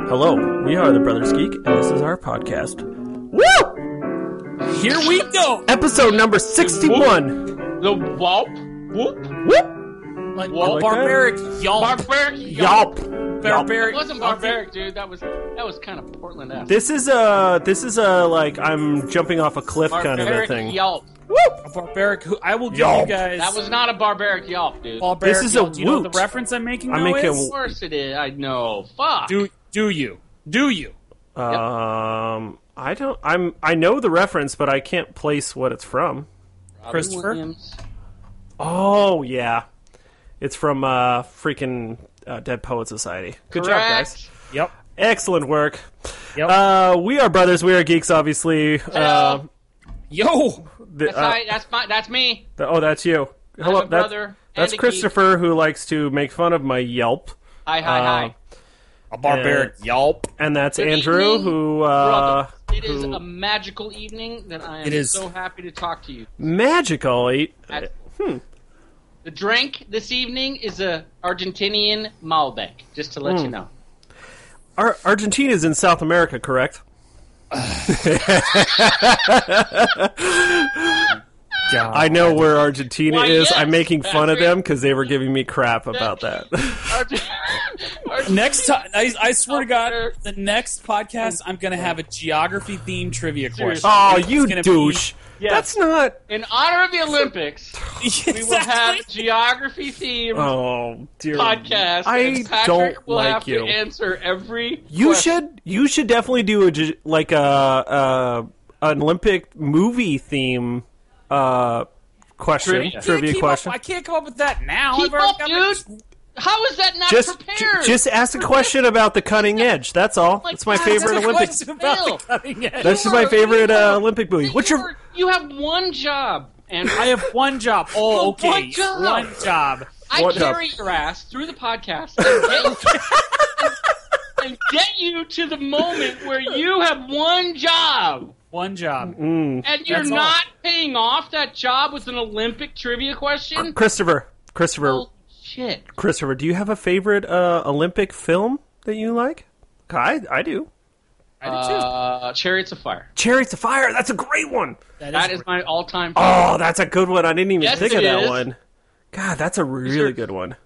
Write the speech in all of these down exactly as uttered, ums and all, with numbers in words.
Hello, we are the Brothers Geek, and this is our podcast. Woo! Here we go! Episode number sixty-one. The whoop, whoop, Whoop! Like, Whoop. a barbaric yelp. barbaric Yelp! Barbaric. It wasn't barbaric, dude. That was that was kind of Portland esque. This is a, this is a, like, I'm jumping off a cliff kind of a Barbaric thing. yelp. A barbaric. Who, I will give Yelp. you guys. That was not a barbaric yelp, dude. barbaric. This is yelp. a Do you know woot. the reference I'm making? I'm now making is? Of course it is. I know. Fuck. Do do you? Do you? Um, I don't, I'm, I know the reference, but I can't place what it's from. Robin Christopher? Williams. Oh, yeah. It's from, uh, freaking, uh, Dead Poet Society. Good job, guys. Correct. Yep. Excellent work. Yep. Uh, we are brothers, we are geeks, obviously. Uh, Hello. Yo. the- That's, uh, I, that's my. That's me. the- oh, that's you. Hello, I'm a that's, brother. that's and a Christopher, who likes to make fun of my Yelp. geek. Hi, hi, Uh, hi. A barbaric Uh, yelp. And that's Good Andrew, evening, who, uh, Brother. It is who- a magical evening that I am It is. so happy to talk to you. magical. He- Magical. Hmm. The drink this evening is a Argentinian Malbec, just to let Hmm. you know. Ar- Argentina's in South America, correct? I know where Argentina Why, is. yes, I'm making fun of Patrick. them because they were giving me crap about that. Argent- Argent- Next time, I, I swear to God, Sure. the next podcast, I'm going to have a geography themed trivia question. Seriously. Oh, It's you gonna douche. Yes. That's not... In honor of the Olympics, Be, we will have geography themed Oh, dear. podcast. I and Patrick don't will like have you. to answer every You question. should you should definitely do a ge- like a, a an Olympic movie theme uh, question Trivia. trivia, I can't keep question. Up, I can't come up with that now. Keep I've already up, got dude. my- How is that not Just prepared? j- just ask a question about the cutting edge. That's all. my It's my God, favorite That's a Olympic. question about Phil. the cutting edge. That's just You my are- favorite you uh, are- Olympic movie. What's you your are- You have one job, and I have one job. Oh, okay. One job. One job. I What job? carry your ass through the podcast and get, and, and get you to the moment where you have one job. One job. Mm. And you're That's all. not paying off that job with an Olympic trivia question? Christopher? Christopher? Oh, shit. Christopher? Do you have a favorite uh, Olympic film that you like? I I do. I do too. Uh, Chariots of Fire. Chariots of Fire. That's a great one. That is my all-time Oh, that's a good one. I didn't even Yes, think of it that is. one. God, that's a really Sure. good one.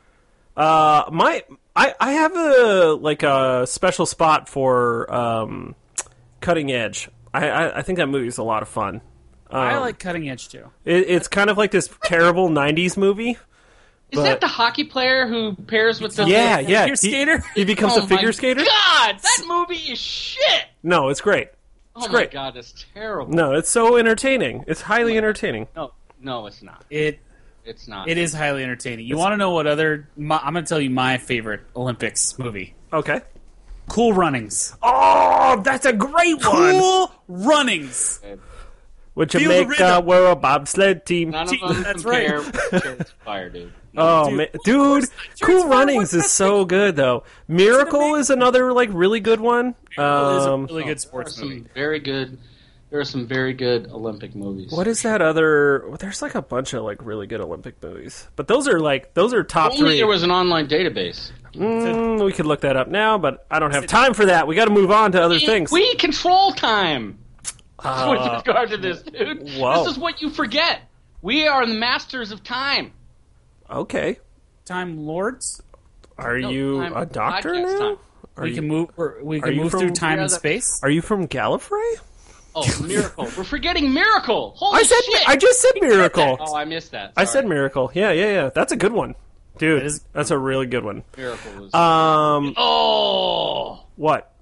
Uh, my I I have a like a special spot for um, Cutting Edge. I, I I think that movie's a lot of fun. Um, I like Cutting Edge too. it, it's kind of like this terrible nineties movie. Is but- that the hockey player who pairs with the... Yeah, the- yeah. figure He, skater? he becomes Oh a figure my skater. God, that movie is shit! No, it's great. Oh great. my God, that's terrible. No, it's so entertaining. It's highly entertaining. No, no, it's not. It It's not. it is highly entertaining. You want to know what other? My, I'm going to tell you my favorite Olympics movie. Okay. Cool Runnings. Oh, that's a great one. Cool Runnings. Would Feel the Jamaica rhythm. were a bobsled team? None of them That's compare right. with Chariots of Fire, dude. Oh, Dude, man. of dude, course not. Chariots Cool of Fire Runnings was is best so good though. Miracle amazing- is another like really good one. Miracle is a Um, really good There are sports some movie. very good. There are some very good Olympic movies. what is that other? well, There's like a bunch of like really good Olympic movies, but those are like those are top Only three. there was an online database. Mm, we could look that up now, but I don't have time for that. We got to move on to other things. We control time Uh, with regard to this, dude. whoa. This is what you forget. We are the masters of time. okay, Time Lords. are No, you time- a doctor podcast now? time. Are We you, can move. we're- We are can you move from- through time Yeah, and that- space. are you from Gallifrey? Oh, Miracle. We're forgetting Miracle. Holy I said shit. I just said Miracle. Oh, I missed that. I Sorry. said Miracle. Yeah, yeah, yeah. That's a good one, dude. That is- That's a really good one. Miracle was. Um, oh, what?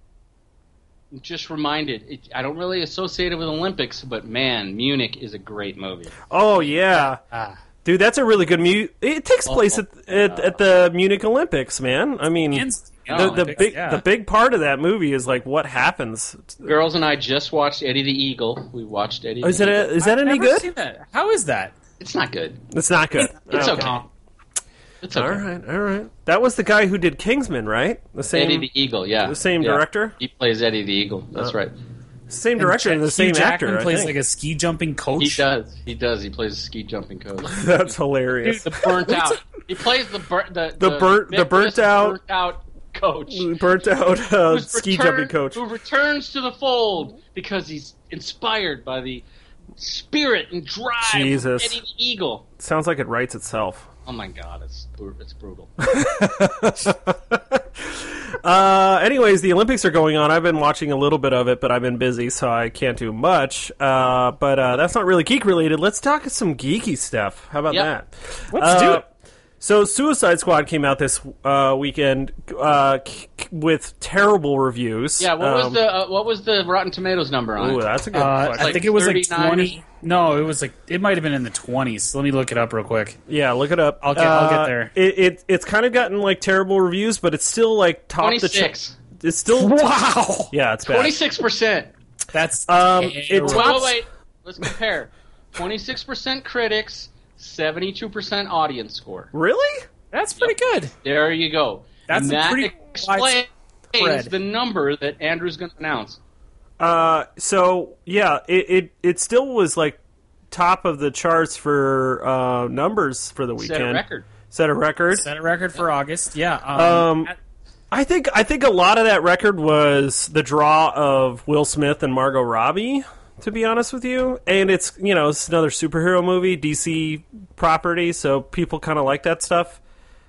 just reminded. It, I don't really associate it with Olympics, but man, Munich is a great movie. Oh yeah, Ah. dude. That's a really good mu. It takes place at, at at the Munich Olympics, man. I mean, And- the the Olympics, big yeah. the big part of that movie is like what happens. Girls and I just watched Eddie the Eagle. We watched Eddie. Is the that Eagle. a, is that I've any never good? seen that. How is that? It's not good. It's not good. It's okay. It's okay. All right, all right. That was the guy who did Kingsman, right? The same Eddie the Eagle, yeah. the same Yeah. director? He plays Eddie the Eagle. That's right. same director and the Hugh same Jackman actor. I plays think. like a ski jumping coach. He does. He does. He plays a ski jumping coach. That's hilarious. The burnt out. He plays the bur- the The burnt- the burnt Nicholas out- burnt out coach. Burnt out uh, Who's ski returned- jumping coach. Who returns to the fold because he's inspired by the spirit and drive Jesus. of Eddie the Eagle. Sounds like it writes itself. Oh my god, it's it's brutal. Uh, anyways, the Olympics are going on. I've been watching a little bit of it, but I've been busy, so I can't do much. Uh, but uh, that's not really geek related. Let's talk some geeky stuff. How about Yep. that? Let's Uh, do it. So, Suicide Squad came out this uh, weekend uh, k- k- with terrible reviews. Yeah, what was Um, the uh, what was the Rotten Tomatoes number on Ooh, it? that's a good Uh, question. I like think it was like thirty-nine. twenty. No, it was like it might have been in the twenties. Let me look it up real quick. Yeah, look it up. I'll get- I'll get Uh, there. It, it it's kind of gotten like terrible reviews, but it's still like top the Twenty-six. ch- It's still Wow, yeah, it's bad. Twenty-six percent. that's Um, it terrible. Wait, tops- wait, wait. Let's compare. Twenty-six percent critics, seventy-two percent audience score. Really? That's pretty good. There you go. That's and a that pretty explains widespread. the number that Andrew's going to announce. Uh, so yeah, it, it it still was like top of the charts for uh, numbers for the weekend. Set a record. Set a record. Set a record for August. Yeah. Um, Um, I think I think a lot of that record was the draw of Will Smith and Margot Robbie. To be honest with you, and it's you know it's another superhero movie, D C property, so people kind of like that stuff.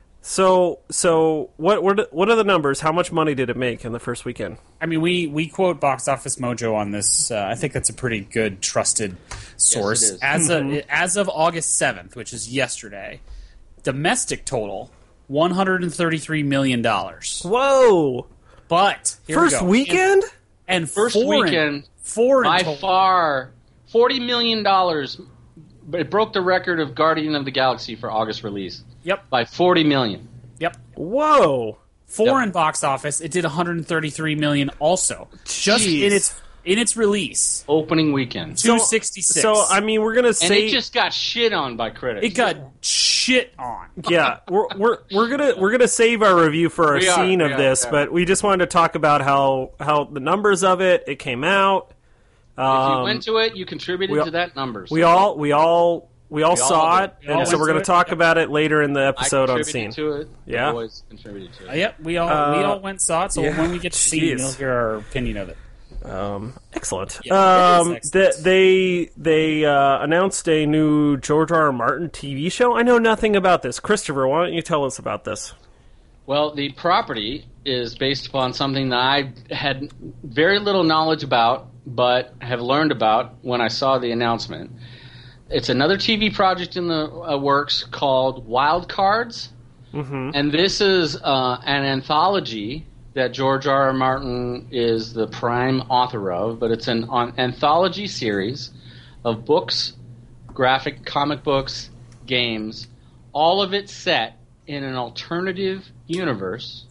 So so what what what are the numbers? How much money did it make in the first weekend? I mean, we, we quote Box Office Mojo on this. Uh, I think that's a pretty good, trusted source. Yes, it is. As of as of August seventh, which is yesterday, domestic total one hundred and thirty three million dollars. Whoa! But here we First go. weekend? and, and First foreign, weekend, foreign by total. far, forty million dollars. But it broke the record of Guardian of the Galaxy for August release Yep, by forty million. yep. Whoa! Foreign box office, it did one hundred thirty-three million also, just Jeez. in its in its release. Opening weekend. two sixty-six. So I mean, we're gonna And say it just got shit on by critics. it got shit on. yeah, we're we're we're gonna we're gonna save our review for our We are, scene we of are, this, yeah. but we just wanted to talk about how how the numbers of it. It came out. If Um, you went to it, you contributed we- to that number. So we all we all we all We saw all it, did. We all and so went we're to gonna it. talk Yep. about it later in the I episode on contributed scene. to it. Yeah. The boys contributed to it. Uh, yep, we all Uh, we all went saw it. So yeah, when we get to see it, jeez. you'll hear our opinion of it. Um, excellent. Yeah, it is um, excellent. th- they they uh, announced a new George R. R. Martin T V show. I know nothing about this. Christopher, why don't you tell us about this? Well, the property is based upon something that I had very little knowledge about, but have learned about when I saw the announcement. It's another T V project in the uh, works called Wild Cards, Mm-hmm. and this is uh, an anthology that George R. R. Martin is the prime author of, but it's an, an anthology series of books, graphic comic books, games, all of it set in an alternative universe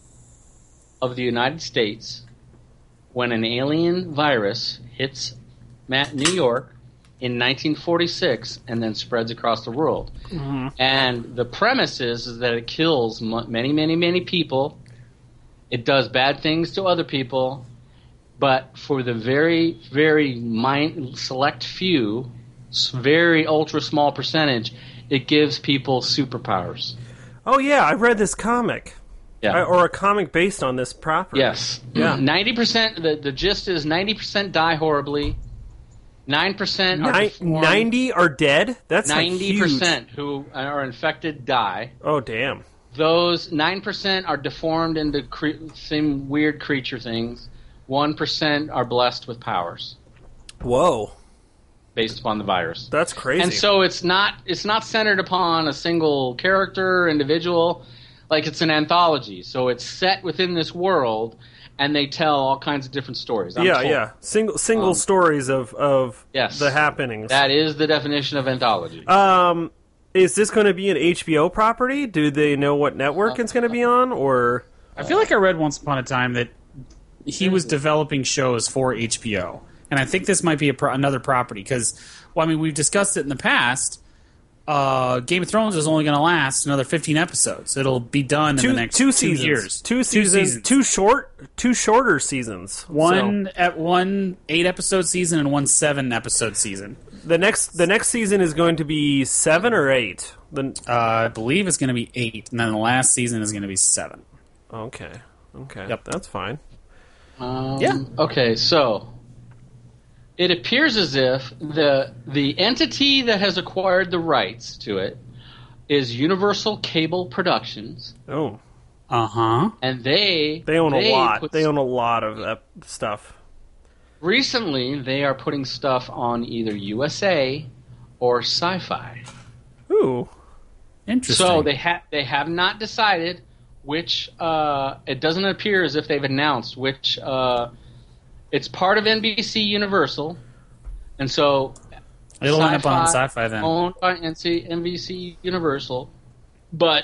of the United States when an alien virus hits Ma- New York in nineteen forty-six and then spreads across the world. And the premise is, is that it kills m- many, many, many people. It does bad things to other people. But for the very, very mind- select few, s- very ultra small percentage, it gives people superpowers. Oh yeah, I read this comic, Yeah. I- or a comic based on this property. Yes. Yeah. Ninety percent. The the gist is ninety percent die horribly. Nine percent are Ni- deformed. ninety are dead. That's like Ninety huge. percent who are infected die. Oh damn. Those nine percent are deformed into cre- some weird creature things. One percent are blessed with powers Whoa, based upon the virus. that's crazy. And so it's not it's not centered upon a single character, individual. Like it's an anthology, so it's set within this world, and they tell all kinds of different stories. I'm yeah, told. yeah, single single Um, stories of of Yes. the happenings. That is the definition of anthology. Um, is this going to be an H B O property? Do they know what network it's going to be on, or I feel like I read once upon a time that he was developing shows for H B O, and I think this might be a pro- another property because, well, I mean, we've discussed it in the past. Uh, Game of Thrones is only going to last another fifteen episodes. It'll be done in two the next two two seasons, years, two seasons, two short, two shorter seasons. One at one eight episode season and one seven episode season. So the next the next season is going to be seven or eight. The Uh, I believe it's going to be eight, and then the last season is going to be seven. okay, Okay, Yep. that's fine. Um, Yeah. Okay, so it appears as if the the entity that has acquired the rights to it is Universal Cable Productions, Oh, Uh huh. and they they own a lot. put- They own a lot of that stuff. recently they are putting stuff on either U S A or Sci-Fi. Ooh, Interesting. So they have they have not decided which. Uh, it doesn't appear as if they've announced which. Uh, it's part of N B C Universal, and so It'll end up on Sci-Fi Sci-Fi then. owned by N B C Universal, but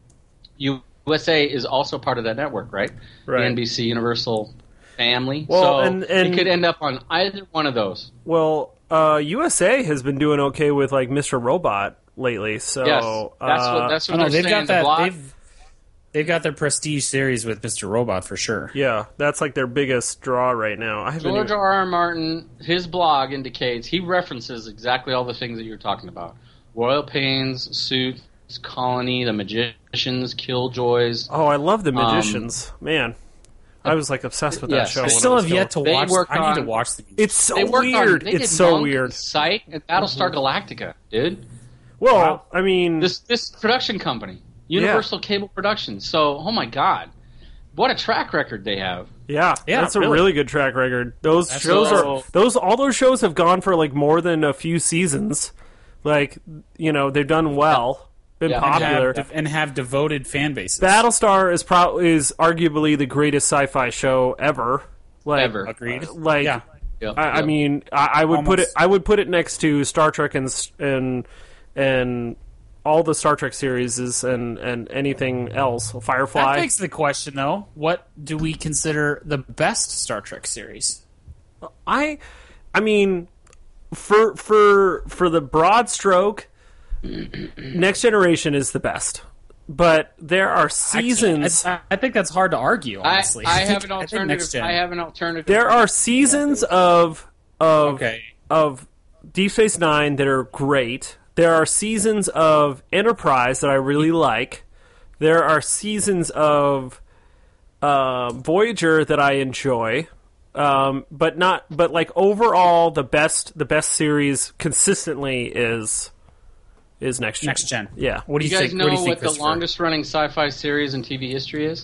U S A is also part of that network, right? Right. The N B C Universal family. Well, so and- and- it could end up on either one of those. well, uh, U S A has been doing okay with like Mister Robot lately. So Yes, that's uh, what that's Oh, what no, they're they've saying. got The that. blog- They've they've got their prestige series with Mister Robot for sure. yeah, that's like their biggest draw right now. I haven't. George Even, R. R. Martin, his blog indicates he references exactly all the things that you're talking about: Royal Pains, Suits, Colony, The Magicians, Killjoys. oh, I love the Magicians, man. I was like obsessed with that yes, show. I I when still it was have yet to They watch. work I need to on- watch the. It's so They worked weird. on. They It's did so Monk, weird. Psych, and Battlestar Galactica, dude. Well, Wow. I mean, This this production company, Universal Cable Productions. So, oh my God, what a track record they have. yeah, Yeah, that's a really. really good track record. Those That's shows so- are those all those shows have gone for like more than a few seasons. Like, you know, they've done well, been Yeah. and popular. have, and have devoted fan bases. Battlestar is pro- is arguably the greatest sci-fi show ever. Like, Ever. Agreed. Like, yeah. Yep, I, I yep. mean, I, I would put it. Almost. I would put it next to Star Trek and s- and and all the Star Trek series and and anything else. That Firefly. begs the question, though: what do we consider the best Star Trek series? I, I mean, for for for the broad stroke, Next Generation is the best. But there are seasons. Actually, I, I think that's hard to argue. I, Honestly, I have think- an I think alternative. Next Gen. I have an alternative. there are seasons of of Okay. of Deep Space Nine that are great. There are seasons of Enterprise that I really like. There are seasons of uh, Voyager that I enjoy, um, but not. But like overall, the best the best series consistently is is Next Gen. Next Gen. Yeah. What do You you, guys think? know what do you think, what the Christopher? longest running sci-fi series in T V history is?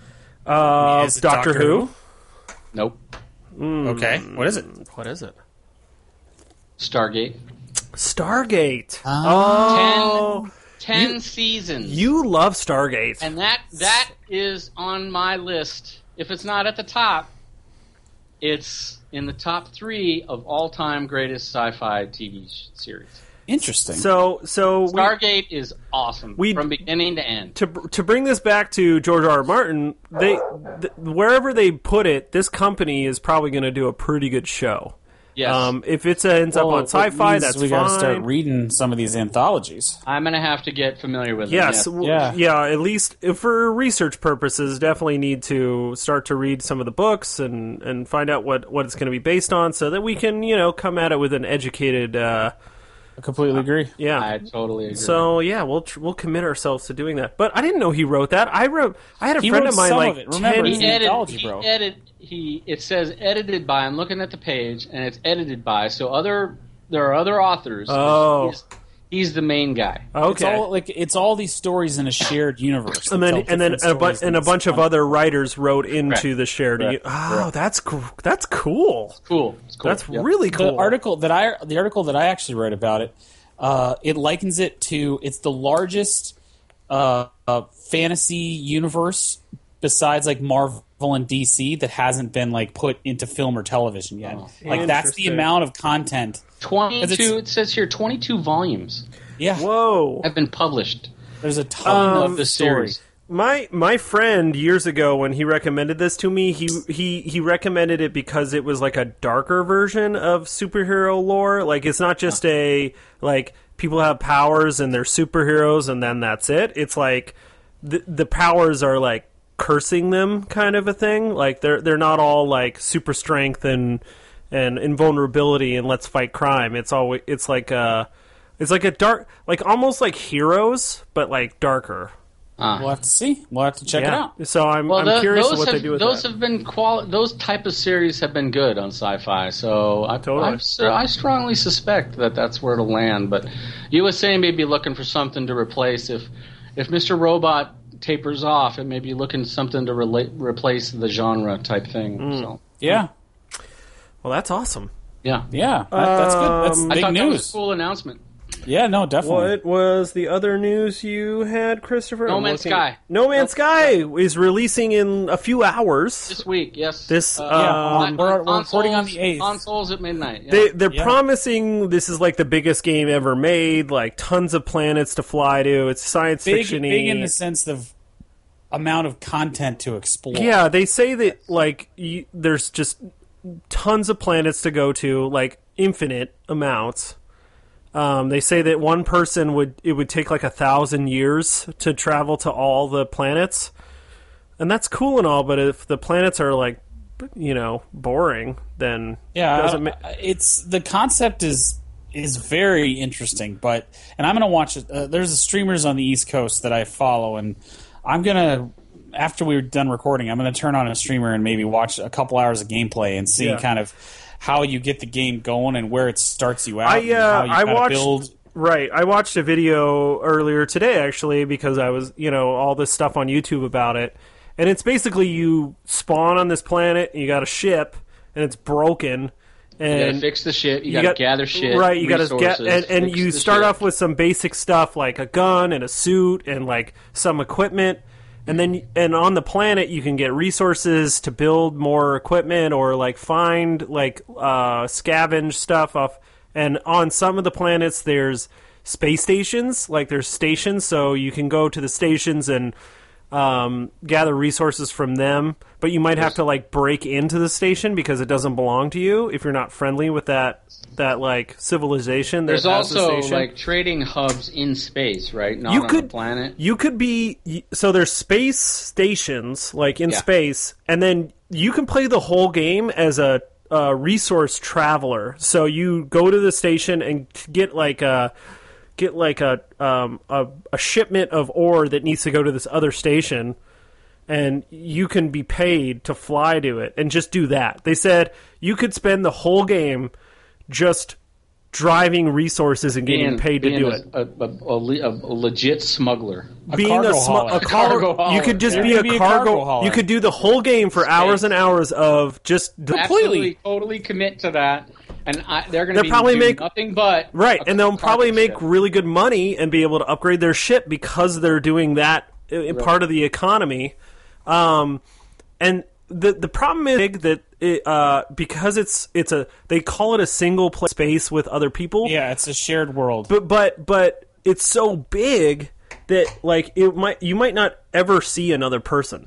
Uh, Is it Doctor, Doctor Who? Who? Nope. Okay, what is it? What is it? Stargate. Stargate. Ah. Oh, Ten You- seasons. you love Stargate. and that that is on my list. If it's not at the top, it's in the top three of all-time greatest sci-fi T V sh- series. Interesting. So, so we, Stargate is awesome we- from beginning to end. to to bring this back to George R. R. Martin, they th- wherever they put it, this company is probably going to do a pretty good show. Yes, Um, if it ends up Well, on it Sci-Fi, means that's we gotta fine. start reading some of these anthologies. I'm gonna have to get familiar with Yes, it. w- Yeah. yeah. At least if for research purposes, definitely need to start to read some of the books and, and find out what, what it's going to be based on, so that we can you know come at it with an educated. Uh, I completely agree. yeah. I totally agree. So yeah, we'll tr- we'll commit ourselves to doing that. But I didn't know he wrote that. I wrote. I had a He friend wrote of mine some like of it. Remember, ten. he's he an edit, anthology, he bro. edit he it says edited by. I'm looking at the page and it's edited by. So other there are other authors. Oh. he's, he's the main guy. It's Okay. all like it's all these stories in a shared universe. and that then tell and then different a, bu- stories and a it's bunch of fun. other writers wrote into Correct. the shared. Correct. u- Oh, Correct. that's gr- that's cool. Cool. It's cool. That's Yep. really cool. The article that I the article that I actually wrote about it, uh, it likens it to it's the largest uh, uh, fantasy universe besides like Marvel and D C that hasn't been like put into film or television yet. Oh. Like that's the Interesting. amount of content. twenty-two. it's- It says here twenty-two volumes Yeah, Whoa. have been published there's a ton Um, of of the the story. series. My my friend years ago when he recommended this to me, he he he recommended it because it was like a darker version of superhero lore. Like it's not just a like people have powers and they're superheroes and then that's it. It's like the the powers are like cursing them kind of a thing. Like they're they're not all like super strength and and invulnerability and let's fight crime. It's always it's like a it's like a dark like almost like Heroes but like darker. Uh, We'll have to see. We'll have to check it Yeah. out. So I'm, well, I'm tho- curious those what have, they do with those that. have been quali- Those type of series have been good on Sci-Fi. So I, Totally. I, I strongly suspect that that's where it'll land. But U S A may be looking for something to replace if if Mister Robot tapers off. It may be looking something to relate, replace the genre type thing. Mm. So Yeah. Well, that's awesome. yeah, Yeah. That, that's good. That's Um, I big thought that was news. a cool announcement. Yeah, no, definitely. What was the other news you had, Christopher? No I'm Man's looking- Sky. No Man's Nope. Sky is releasing in a few hours. This week, yes. This, uh, um, on- we're- on we're recording on consoles- the eighth. Consoles at midnight. Yeah. They, they're Yeah. promising this is like the biggest game ever made, like tons of planets to fly to. It's science Big, fiction-y. big in the sense of amount of content to explore. Yeah, they say that like you, there's just tons of planets to go to, like infinite amounts. Um, they say that one person would it would take like a thousand years to travel to all the planets, and that's cool and all. But if the planets are like, you know, boring, then Yeah, it doesn't I- ma- I- it's the concept is is very interesting, but and I'm gonna watch it. Uh, there's streamers on the East Coast that I follow, and I'm gonna after we're done recording, I'm gonna turn on a streamer and maybe watch a couple hours of gameplay and see Yeah. kind of how you get the game going and where it starts you out. I and uh, how you I kinda watched build. right. I watched a video earlier today actually because I was you know all this stuff on YouTube about it, and it's basically you spawn on this planet, you got a ship, and it's broken, You and gotta fix the shit. You, you gotta got- gather shit. right. You got to get resources, and, and fix you the start shit. off with some basic stuff like a gun and a suit and like some equipment. And then, and on the planet, you can get resources to build more equipment or like find like uh, scavenge stuff off. And on some of the planets, there's space stations. Like there's stations, so you can go to the stations and um, gather resources from them. But you might have to like break into the station because it doesn't belong to you if you're not friendly with that that like civilization. that There's has the also station. like trading hubs in space, right? Not You on could- the planet. You could be so there's space stations like in Yeah. space, and then you can play the whole game as a, a resource traveler. So you go to the station and get like a get like a um a, a shipment of ore that needs to go to this other station, and you can be paid to fly to it and just do that. They said you could spend the whole game just driving resources and getting Being- paid to being do a, it. A, a, a, le- a legit smuggler. Being cargo a, smu- hauler. a A car- cargo hauler. you could just Yeah. be You a could be a cargo. cargo hauler. You could do the whole game for hours and hours of just Absolutely, Completely. totally commit to that, and I, they're going They'll to be probably doing make- nothing but right, a and they'll cargo probably make ship. really good money and be able to upgrade their ship because they're doing that i- part of the economy. Um, and the the problem is big that it, uh, because it's it's a they call it a single play space with other people. Yeah, it's a shared world. But but but it's so big that like it might you might not ever see another person.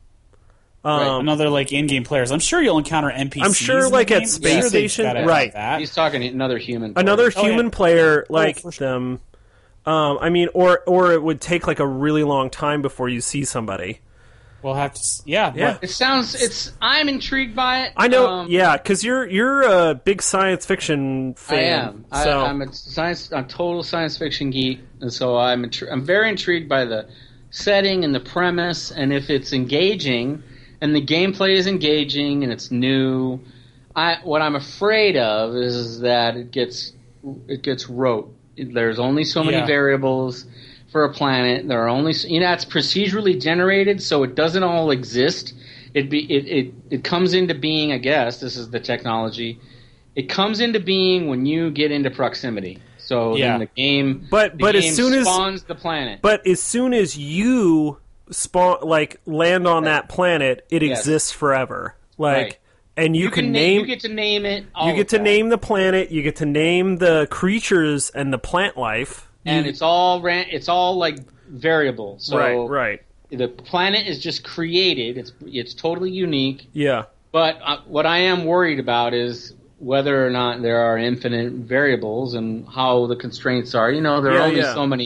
Um, Another like in-game players. I'm sure you'll encounter N P Cs. I'm sure, in the like, at game. space Sure they've station- gotta have right. that. He's talking another human. another Oh, yeah. human player like for sure. them. Um, I mean, or or it would take like a really long time before you see somebody. We'll have to. s- Yeah, Yeah. but It sounds. It's. I'm intrigued by it. I know, Um, yeah, because you're you're a big science fiction I fan. am. I, So I'm a science. I'm a total science fiction geek, and so I'm. Intri- I'm very intrigued by the setting and the premise, and if it's engaging, and the gameplay is engaging, and it's new. I what I'm afraid of is that it gets it gets rote. There's only so many Yeah. variables for a planet. There are only you know it's procedurally generated, so it doesn't all exist. It be it, it it comes into being. I guess this is the technology. It comes into being when you get into proximity. So Yeah. then the game, But- the but as game soon as- spawns the planet. but as soon as you spawn, like land on that planet, it Yes. exists forever. Like, Right. and you, you can, can name you get to name it. all you get of to that. name the planet. You get to name the creatures and the plant life. and You- it's all ran. It's all like variable. So right, right, the planet is just created. It's it's totally unique. yeah. But uh, what I am worried about is whether or not there are infinite variables and how the constraints are. You know, there are Yeah, only yeah. so many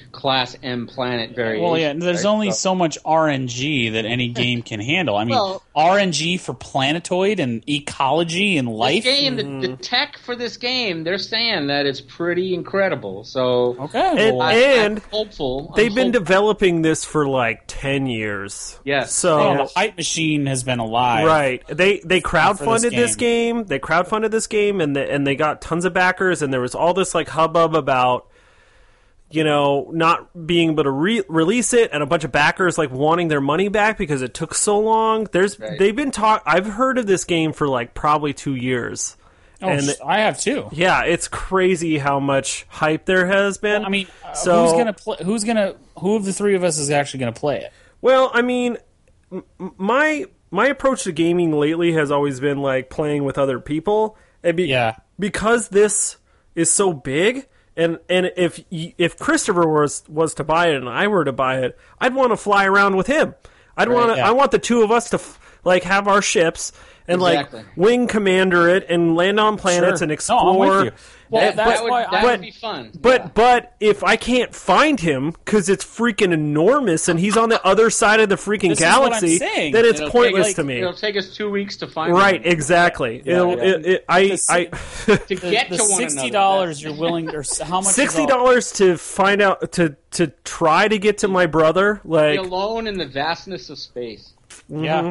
Class M planet variation. Well, yeah, there's right? only so, so much R N G that any game can handle. I mean, Well- R N G for planetoid and ecology and life. This game, the, the tech for this game, they're saying that it's pretty incredible. So Okay, And- well, I, and I'm hopeful. I'm They've been hopeful. developing this for like ten years. Yes. So oh, the hype machine has been alive. right, they they crowdfunded for this this game. They crowdfunded this game, and the, and they got tons of backers, and there was all this like hubbub about, you know, not being able to re- release it, and a bunch of backers like wanting their money back because it took so long. There's Right. they've been talk. I've heard of this game for like probably two years. Oh, And- sh- I have too. Yeah, it's crazy how much hype there has been. I mean, uh, So- who's gonna play? Who's gonna? Who of the three of us is actually gonna play it? Well, I mean, m- my my approach to gaming lately has always been like playing with other people. And be- Yeah. Because this is so big, and and if y- if Christopher was was to buy it and I were to buy it, I'd want to fly around with him. I'd want to. yeah. I want the two of us to f- like have our ships and Exactly. like wing commander it and land on planets Sure. and No, explore. I'm with you. Well, And- that's that would, why that I- would be fun. But yeah. but if I can't find him because it's freaking enormous and he's on the other side of the freaking This is what I'm galaxy, saying. then it's It'll pointless take, to like, me. It'll take us two weeks to find Right? one. Exactly. Yeah, It'll, yeah. It, it, I The- I to the, get the to one sixty another. dollars you're willing, or s- how much? is sixty all- dollars to find out to to try to get to my brother. Be Like alone in the vastness of space. Yeah.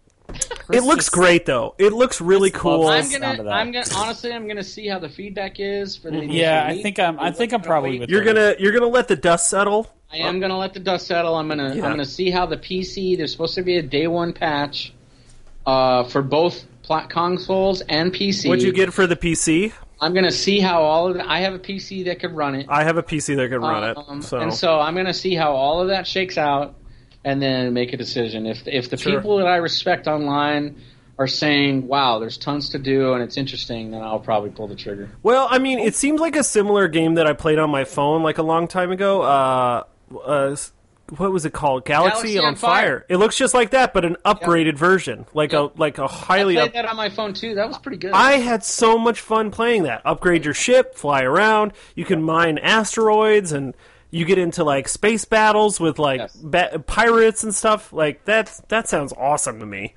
it looks just- great though. It looks really Chris cool. loves I'm sound gonna, of that. I'm gonna, honestly, I'm gonna see how the feedback is for the. initial Yeah, I week. think I'm. I think I'm probably with You're the- gonna you're gonna let the dust settle. I am gonna let the dust settle. I'm gonna, Yeah. I'm gonna see how the P C. There's supposed to be a day one patch, uh, for both plat consoles and P C. What'd you get for the P C? I'm gonna see how all of. The, I have a P C that could run it. I have a P C that can run Um, it. So, And so I'm going to see how all of that shakes out, and then make a decision. If if the Sure. people that I respect online are saying, "Wow, there's tons to do and it's interesting," then I'll probably pull the trigger. well, I mean, it seems like a similar game that I played on my phone like a long time ago. Uh, uh, what was it called? Galaxy, Galaxy on on Fire. Fire. It looks just like that, but an upgraded version, like a like a I highly. played Up- that on my phone too. That was pretty good. I had so much fun playing that. Upgrade your ship, fly around. You can mine asteroids, and you get into like space battles with like Yes. ba- pirates and stuff. Like that. That sounds awesome to me.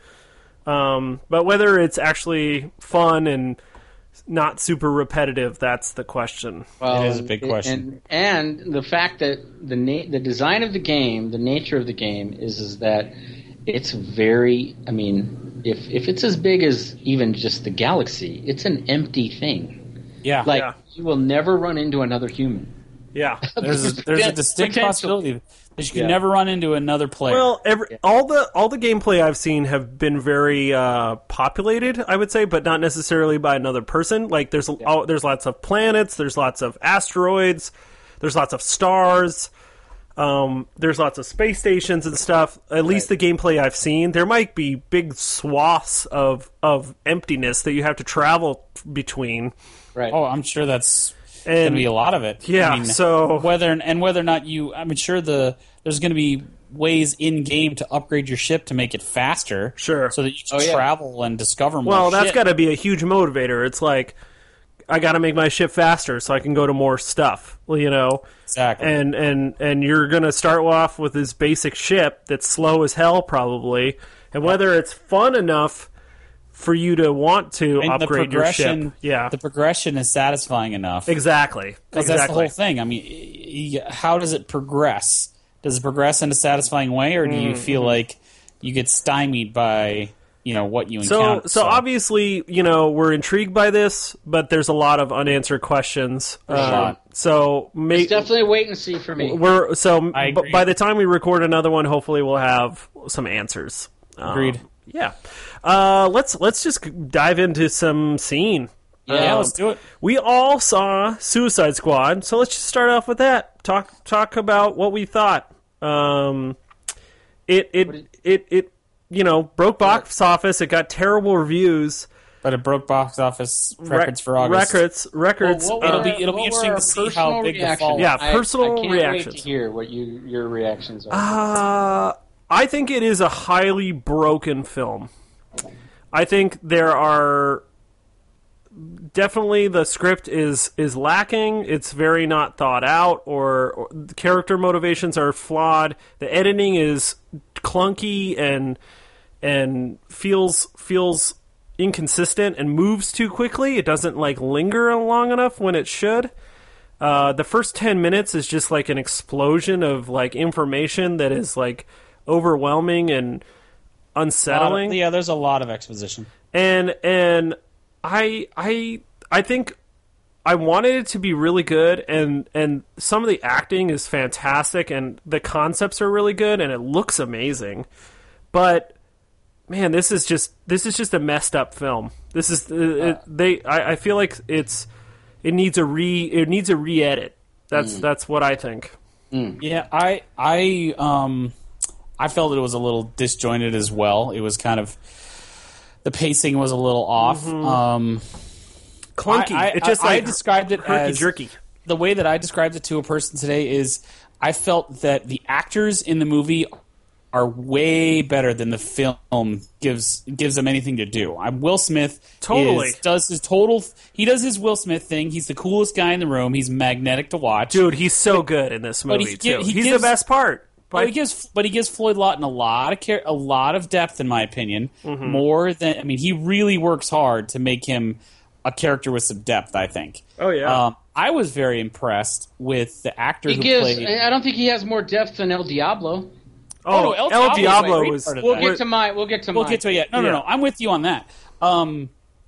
Um, but whether it's actually fun and not super repetitive, that's the question. Well, It is a big question. And, and the fact that the na- the design of the game, the nature of the game, is is that it's very. I mean, if if it's as big as even just the galaxy, it's an empty thing. Yeah. Like Yeah. you will never run into another human. Yeah. There's a, there's a Potent- distinct potential. possibility that you can Yeah. never run into another player. Well, every, all the all the gameplay I've seen have been very uh, populated, I would say, but not necessarily by another person. Like there's all, there's lots of planets, there's lots of asteroids, there's lots of stars, um, there's lots of space stations and stuff. At least the gameplay I've seen, there might be big swaths of of emptiness that you have to travel between. Right. oh, I'm sure that's going to And be a lot of it. yeah, I mean, so- whether and whether or not you, I'm sure the there's going to be ways in game to upgrade your ship to make it faster. Sure. So that you can Oh, yeah. travel and discover more. well, that's shit. got to be a huge motivator. It's like I got to make my ship faster so I can go to more stuff. Well, you know. exactly. and and and you're gonna start off with this basic ship that's slow as hell probably, and whether it's fun enough for you to want to And the upgrade your progression, ship, yeah, the progression is satisfying enough. exactly, Because exactly. that's the whole thing. I mean, y- y- how does it progress? Does it progress in a satisfying way, or do you feel like you get stymied by you know what you So, encounter? so obviously, you know, we're intrigued by this, but there's a lot of unanswered questions. Um, lot. so, may, It's definitely a wait and see for me. we're so I b- agree. by the time we record another one, hopefully we'll have some answers. Um, Agreed. Yeah. Uh, let's let's just dive into some scene. yeah, Um, let's do it. We all saw Suicide Squad, so let's just start off with that. Talk talk about what we thought. Um, it it it it you know broke box office. It got terrible reviews. But it broke box office Rec- records for August. Records records. Well, what It'll were- be- it'll be what interesting were to see our how personal big the reactions? fall- Yeah, I- personal I can't reactions. Wait to hear what you your reactions are. Uh, I think it is a highly broken film. I think there are definitely the script is is lacking. It's very not thought out, or, or the character motivations are flawed. The editing is clunky and and feels feels inconsistent and moves too quickly. It doesn't like linger long enough when it should. Uh, the first ten minutes is just like an explosion of like information that is like overwhelming and unsettling. Of, yeah, there's a lot of exposition. And and I I I think I wanted it to be really good, and and some of the acting is fantastic, and the concepts are really good, and it looks amazing. But man, this is just this is just a messed up film. This is uh, it, they. I, I feel like it's it needs a re it needs a re-edit. That's mm. that's what I think. Mm. Yeah, I I um I felt it was a little disjointed as well. It was kind of the pacing was a little off. Mm-hmm. Um, Clunky. I, I, it just I, like I described it as jerky. The way that I described it to a person today is I felt that the actors in the movie are way better than the film gives gives them anything to do. I'm Will Smith totally is, does his total he does his Will Smith thing. He's the coolest guy in the room. He's magnetic to watch. Dude, he's so good in this movie he, too. He he's gives, the best part. But he gives but he gives Floyd Lawton a lot of care, a lot of depth in my opinion. Mm-hmm. More than I mean he really works hard to make him a character with some depth, I think. Oh yeah. Um, I was very impressed with the actor he who gives, played I don't think he has more depth than El Diablo. Oh, Oh, no, El El Diablo Diablo was was. a great part of We'll that. get to my. We'll get to. We'll my. get to it yet. No, no, Yeah. no. I'm with you on that. Um,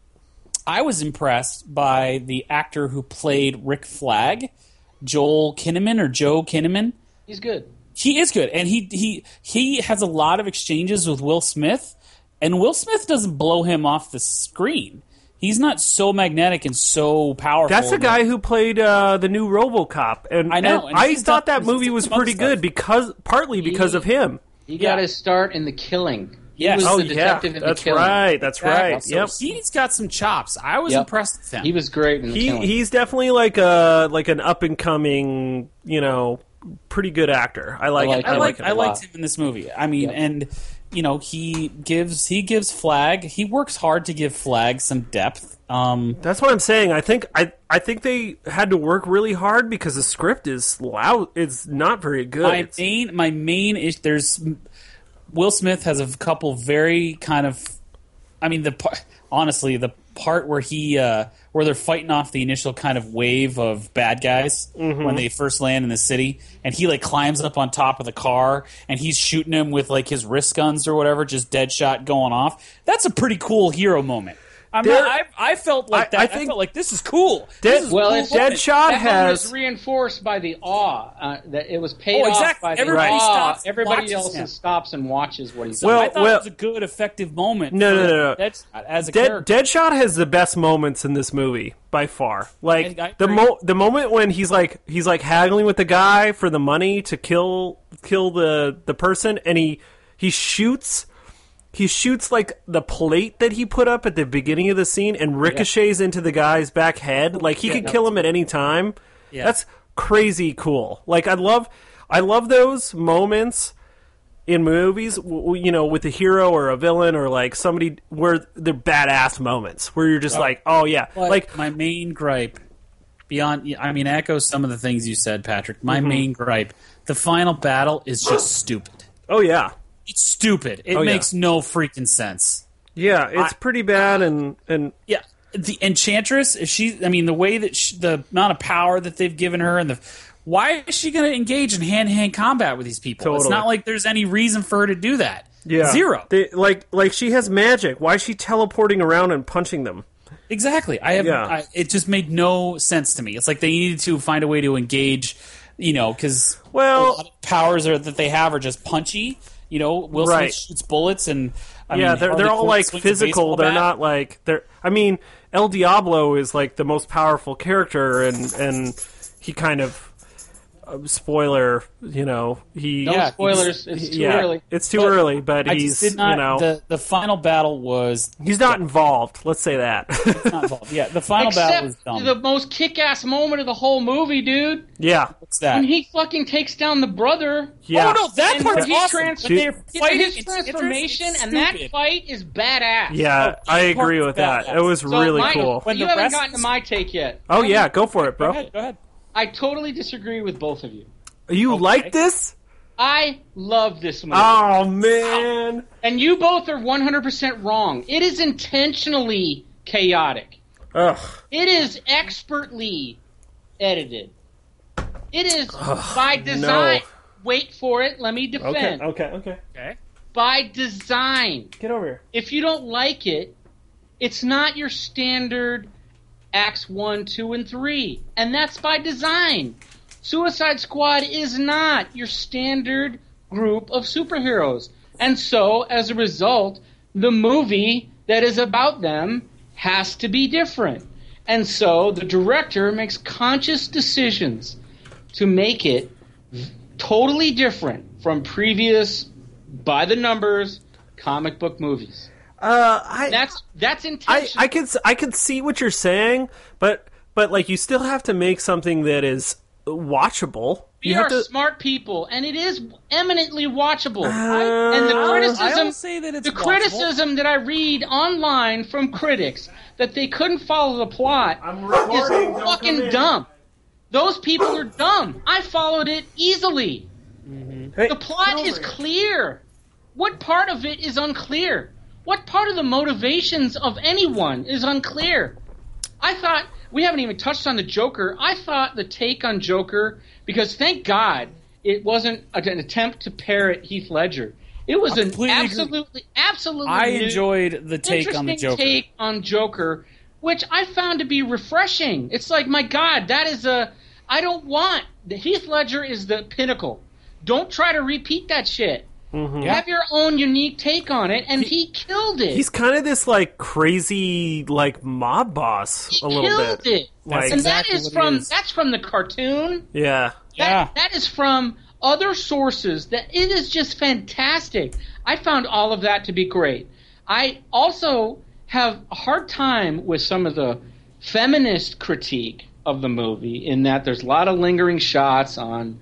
I was impressed by the actor who played Rick Flag, Joel Kinnaman or Joe Kinnaman. He's good. He is good, and he he he has a lot of exchanges with Will Smith, and Will Smith doesn't blow him off the screen. He's not so magnetic and so powerful. That's the guy who played uh, the new RoboCop, and I know, and and I he's thought done- that movie he's done was some other pretty stuff. good because partly because He- of him. He Yeah. got his start in The Killing. He Yes. was Oh the yeah, detective in that's The Killing. right. That's right. So Yep. he's got some chops. I was Yep. impressed with him. He was great in The He Killing. he's definitely like a like an up and coming, you know, pretty good actor. I like I it. like I him. like him I a lot. liked him in this movie. I mean, Yeah. and you know, he gives he gives Flag. He works hard to give Flag some depth. Um, That's what I'm saying. I think I I think they had to work really hard because the script is loud. It's not very good. my It's- main my main is there's Will Smith has a couple very kind of. I mean, the par- honestly the part where he uh, where they're fighting off the initial kind of wave of bad guys Mm-hmm. when they first land in the city, and he like climbs up on top of the car and he's shooting him with like his wrist guns or whatever, just dead shot going off. That's a pretty cool hero moment. I'm There- not, I, I felt like I- that. I I, think- felt like this is cool. Dead- this is well, cool it's moment. Deadshot that moment has is reinforced by the awe uh, that it was paid Oh, off exactly. by the Everybody awe. stops and Everybody watches else him. stops and watches what he's So Well, I thought well- it was a good, effective moment. No, for no, no, no. Deadshot as a Dead, character. Deadshot has the best moments in this movie by far. Like I- I the agree. mo- the moment when he's like he's like haggling with the guy for the money to kill kill the the person, and he he shoots he shoots like the plate that he put up at the beginning of the scene and ricochets into the guy's back head. Like he could kill him at any time. Yeah. That's crazy cool. Like I love I love those moments in movies, w- w- you know, with a hero or a villain or like somebody where they're badass moments where you're just like, oh yeah, But like my main gripe, beyond, I mean, echoes some of the things you said, Patrick. My Mm-hmm. main gripe, the final battle is just stupid. oh yeah, It's stupid. It Oh, yeah. makes no freaking sense. yeah, it's pretty bad and and Yeah, the Enchantress. If she, I mean, the way that she, the amount of power that they've given her, and the why is she going to engage in hand to hand combat with these people? It's Totally. not like there's any reason for her to do that. yeah, Zero. They, like like she has magic. Why is she teleporting around and punching them? Exactly. I have. Yeah. I, it just made no sense to me. It's like they needed to find a way to engage. You know, because Well- a lot of powers are, that they have are just punchy. You know, Will Smith Right. shoots bullets, and I yeah, mean, they're Harley they're all Quinn like swings a physical. baseball They're bat. not like they're. I mean, El Diablo is like the most powerful character, and and he kind of. uh, spoiler, you know, he No Yeah, spoilers. It's too yeah, early. it's too But early, but I he's just did not. you know the the final battle was he's not involved. Let's say that. not involved. Yeah, the final battle was Except dumb. the most kick-ass moment of the whole movie, dude. yeah, What's that? When he fucking takes down the brother. yeah. Oh no, that And part's he awesome. trans- When they're It's fighting, his it's transformation, it's and that stupid. fight is badass. Yeah, Oh, I agree part with that. badass. It was So, really Mike, cool. When you the haven't rest- gotten to my take yet. Oh yeah, go for it, Go bro. ahead. Go ahead. I totally disagree with both of you. You Okay. like this? I love this movie. Oh man. And you both are one hundred percent wrong. It is intentionally chaotic. Ugh. It is expertly edited. It is by design. no. Wait for it. Let me Okay. defend. Okay. Okay. Okay. By design. Get over here. If you don't like it, it's not your standard acts one, two, and three. And that's by design. Suicide Squad is not your standard group of superheroes. And so, as a result, the movie that is about them has to be different. And so, the director makes conscious decisions to make it totally different from previous, by the numbers, comic book movies. Uh, I That's that's I intentional. I could s- I could see what you're saying, but but like you still have to make something that is watchable. we You have are to. smart people, and it is eminently watchable. Uh, and the I criticism, I don't say that it's the watchable. criticism that I read online from critics that they couldn't follow the plot I'm is recording, don't come fucking in. dumb. Those people are dumb. I followed it easily. Hey, The plot get over is here. clear. What part of it is unclear? What part of the motivations of anyone is unclear? I thought, we haven't even touched on the Joker. I thought the take on Joker, because thank God it wasn't an attempt to parrot Heath Ledger. It was I an completely agree. absolutely, absolutely I new, enjoyed the take on the interesting Joker. take on Joker, which I found to be refreshing. It's like, my God, that is a... I don't want... The Heath Ledger is the pinnacle. Don't try to repeat that shit. Yeah. Have your own unique take on it, and he, killed it. He's kind of this like crazy like mob boss he a little killed bit. it. Like and exactly that is what it from is. that's from the cartoon. yeah. Yeah. That, that is from other sources. That it is just fantastic. I found all of that to be great. I also have a hard time with some of the feminist critique of the movie, in that there's a lot of lingering shots on,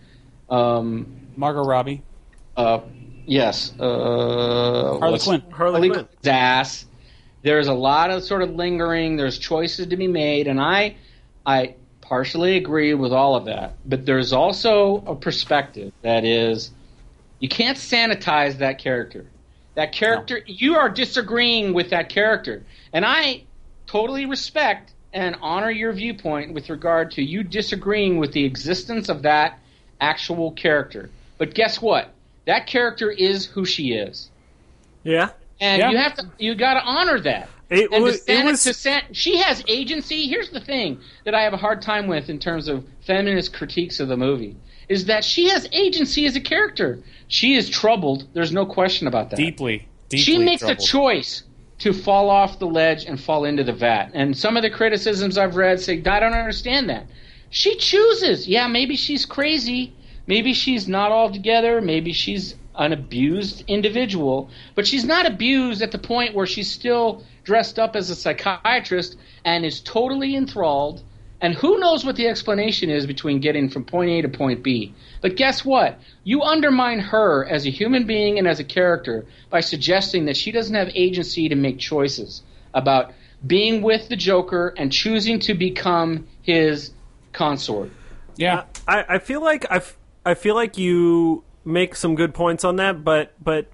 um, Margot Robbie. uh, yes, uh, Harley what's- Quinn. Harley Harley Quinn. Quinn's ass. There's a lot of sort of lingering. There's choices to be made, and I, I partially agree with all of that. But there's also a perspective that is, you can't sanitize that character. That character, you are disagreeing with that character, and I totally respect and honor your viewpoint with regard to you disagreeing with the existence of that actual character. But guess what? That character is who she is. Yeah. And Yeah. you have to, you got to honor that. It and was- to stand, it was- to stand, she has agency. Here's the thing that I have a hard time with in terms of feminist critiques of the movie, is that she has agency as a character. She is troubled. There's no question about that. Deeply. Deeply She makes troubled. a choice to fall off the ledge and fall into the vat. And some of the criticisms I've read say, I don't understand that. She chooses. Yeah, maybe she's crazy. Maybe she's not all together. Maybe she's an abused individual. But she's not abused at the point where she's still dressed up as a psychiatrist and is totally enthralled. And who knows what the explanation is between getting from point A to point B. But guess what? You undermine her as a human being and as a character by suggesting that she doesn't have agency to make choices about being with the Joker and choosing to become his consort. Yeah. I, I feel like I, f- I feel like you make some good points on that, but but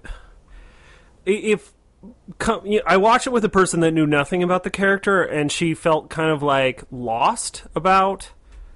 i- if come, you know, I watched it with a person that knew nothing about the character, and she felt kind of like lost about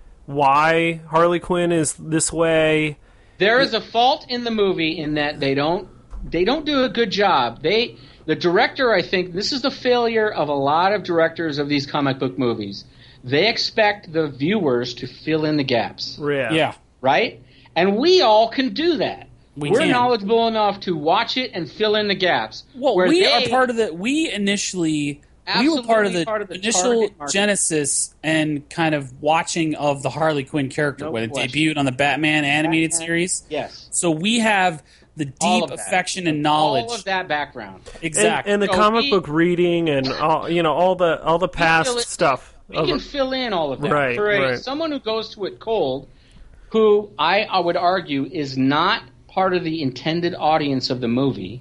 why Harley Quinn is this way. There is a fault in the movie in that they don't they don't do a good job. They the director, I think, this is the failure of a lot of directors of these comic book movies. They expect the viewers to fill in the gaps, Yeah. Yeah. right? And we all can do that. We We're can. knowledgeable enough to watch it and fill in the gaps. Well, Where we they- are part of the. We initially we were part of the, part of the initial target market. genesis and kind of watching of the Harley Quinn character No when it question. debuted on the Batman animated Batman, series. Yes. So we have the All deep of that. affection and knowledge. All of that background. Exactly. And, and the So comic we- book reading and all, you know all the all the past fill it- stuff. We of can it. fill in all of that. Right, For a, right. someone who goes to it cold, who I, I would argue is not part of the intended audience of the movie,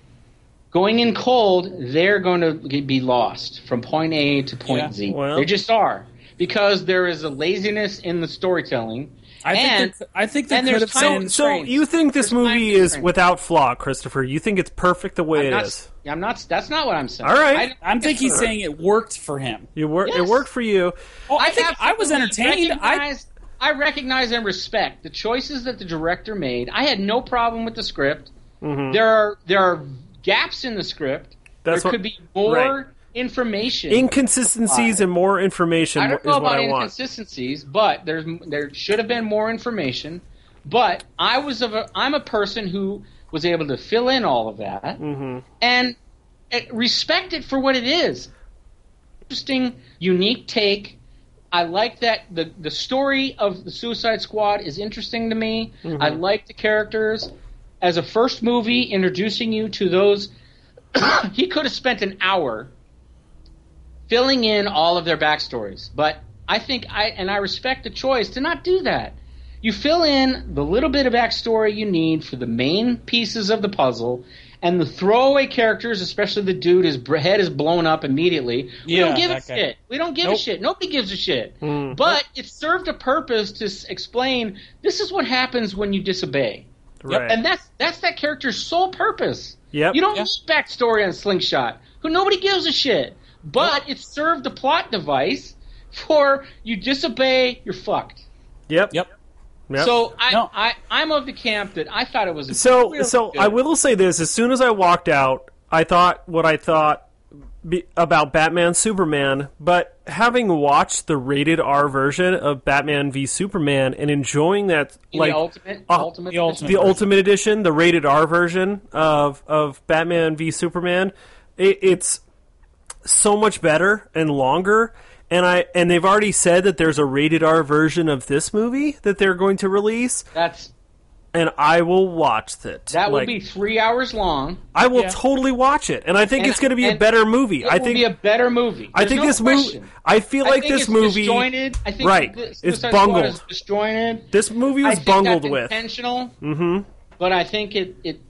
going in cold, they're going to be lost from point A to point Yeah, Z. well- They just are. Because there is a laziness in the storytelling. I think and, there, I think there and could there's have time- been. So Train. you think this There's time movie is constraints. without flaw, Christopher? You think it's perfect the way I'm it not, is? I'm not. That's not what I'm saying. All right. I don't I'm think he's it's- saying it worked for him. You wor- It Yes. worked for you. Oh, I, think I was absolutely entertained. I recognize- I recognize and respect the choices that the director made. I had no problem with the script. Mhm. There are there are gaps in the script. That's there what- could be more right. information. Inconsistencies and more information I is don't know what about I want. inconsistencies, but there's there should have been more information. But I was of a, I'm a person who was able to fill in all of that Mhm. and uh, respect it for what it is. Interesting, unique take. I like that the the story of the Suicide Squad is interesting to me. Mhm. I like the characters. As a first movie, introducing you to those, he could have spent an hour filling in all of their backstories. But I think I and I respect the choice to not do that. You fill in the little bit of backstory you need for the main pieces of the puzzle, and the throwaway characters, especially the dude, his br- head is blown up immediately. We Yeah, don't give a that guy. shit. We don't give a Nope. shit. Nobody gives a shit. Mm. But it served a purpose to s- explain this is what happens when you disobey. Right. And that's that's that character's sole purpose. Yep. You don't Yep. need backstory on Slingshot, who nobody gives a shit. But it served a plot device for you disobey, you're fucked. Yep. Yep. Yep. So I, No. I I'm of the camp that I thought it was a So, really so good. I will say this: as soon as I walked out, I thought what I thought be, about Batman Superman. But having watched the rated R version of Batman v Superman and enjoying that, In like the ultimate, uh, ultimate, the ultimate the version. Ultimate Edition, the rated R version of of Batman v Superman, it, it's so much better and longer. And I and they've already said that there's a rated R version of this movie that they're going to release, That's and I will watch it. that will Like, be three hours long. I will Yeah. totally watch it, and I think And- it's going to be a and better movie. It I will think be a better movie. I There's think no this question. movie. I feel I like think this it's movie. disjointed. I think right, the it's Suicide Squad bungled. is disjointed. This movie I was think bungled that's with. intentional. Mm-hmm. But I think it. it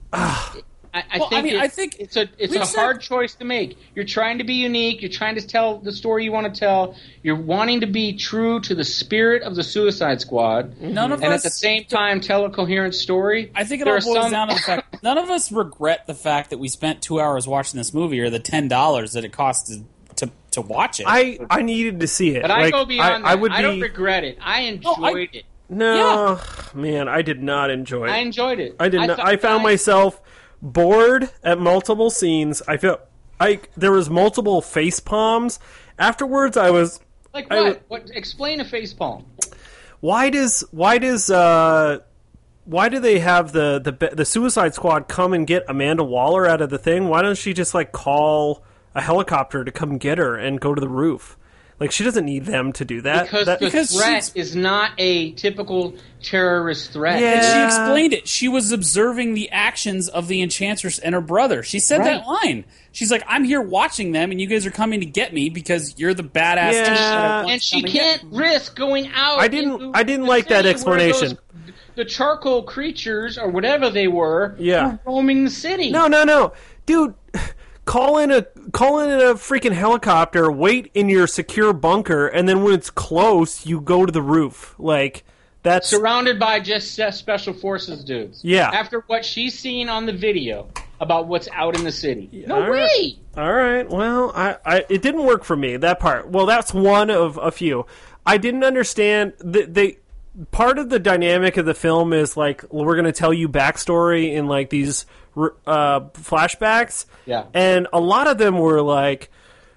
I, I Well, I think mean, it- I think it's a it's we've a said- hard choice to make. You're trying to be unique. You're trying to tell the story you want to tell. You're wanting to be true to the spirit of the Suicide Squad, None of and us. at the same time tell a coherent story. I think it There all are boils some- down to the fact none of us regret the fact that we spent two hours watching this movie or the ten dollars that it cost to, to to watch it. I I needed to see it. But I Like, go beyond I, I that. would I be. don't regret it. I enjoyed No, I- it. no, man, I did not enjoy it. I enjoyed it. I did not. thought- I found myself bored at multiple scenes. I felt I there was multiple face palms. Afterwards, I was. like I what? would- What? Explain a facepalm. Why does why does uh why do they have the the the Suicide Squad come and get Amanda Waller out of the thing? Why don't she just like call a helicopter to come get her and go to the roof? Like she doesn't need them to do that. Because That- the Because threat she's- is not a typical terrorist threat. Yeah. and she Uh, explained it. She was observing the actions of the Enchantress and her brother. She said that line. She's like, "I'm here watching them, and you guys are coming to get me because you're the badass." Yeah. team that And wants to she come get can't me." risk going out. I didn't- into I didn't the like that city where explanation. those- the charcoal creatures or whatever they were Yeah. were roaming the city. No, no, no, dude. Call in a call in a freaking helicopter. Wait in your secure bunker, and then when it's close, you go to the roof. Like that's Surrounded by just uh, special forces dudes. Yeah. After what she's seen on the video about what's out in the city. No all way. right. All right. Well, I, I it didn't work for me that part. Well, that's one of a few. I didn't understand the they part of the dynamic of the film is like we're going to tell you backstory in like these uh, flashbacks. Yeah. And a lot of them were like,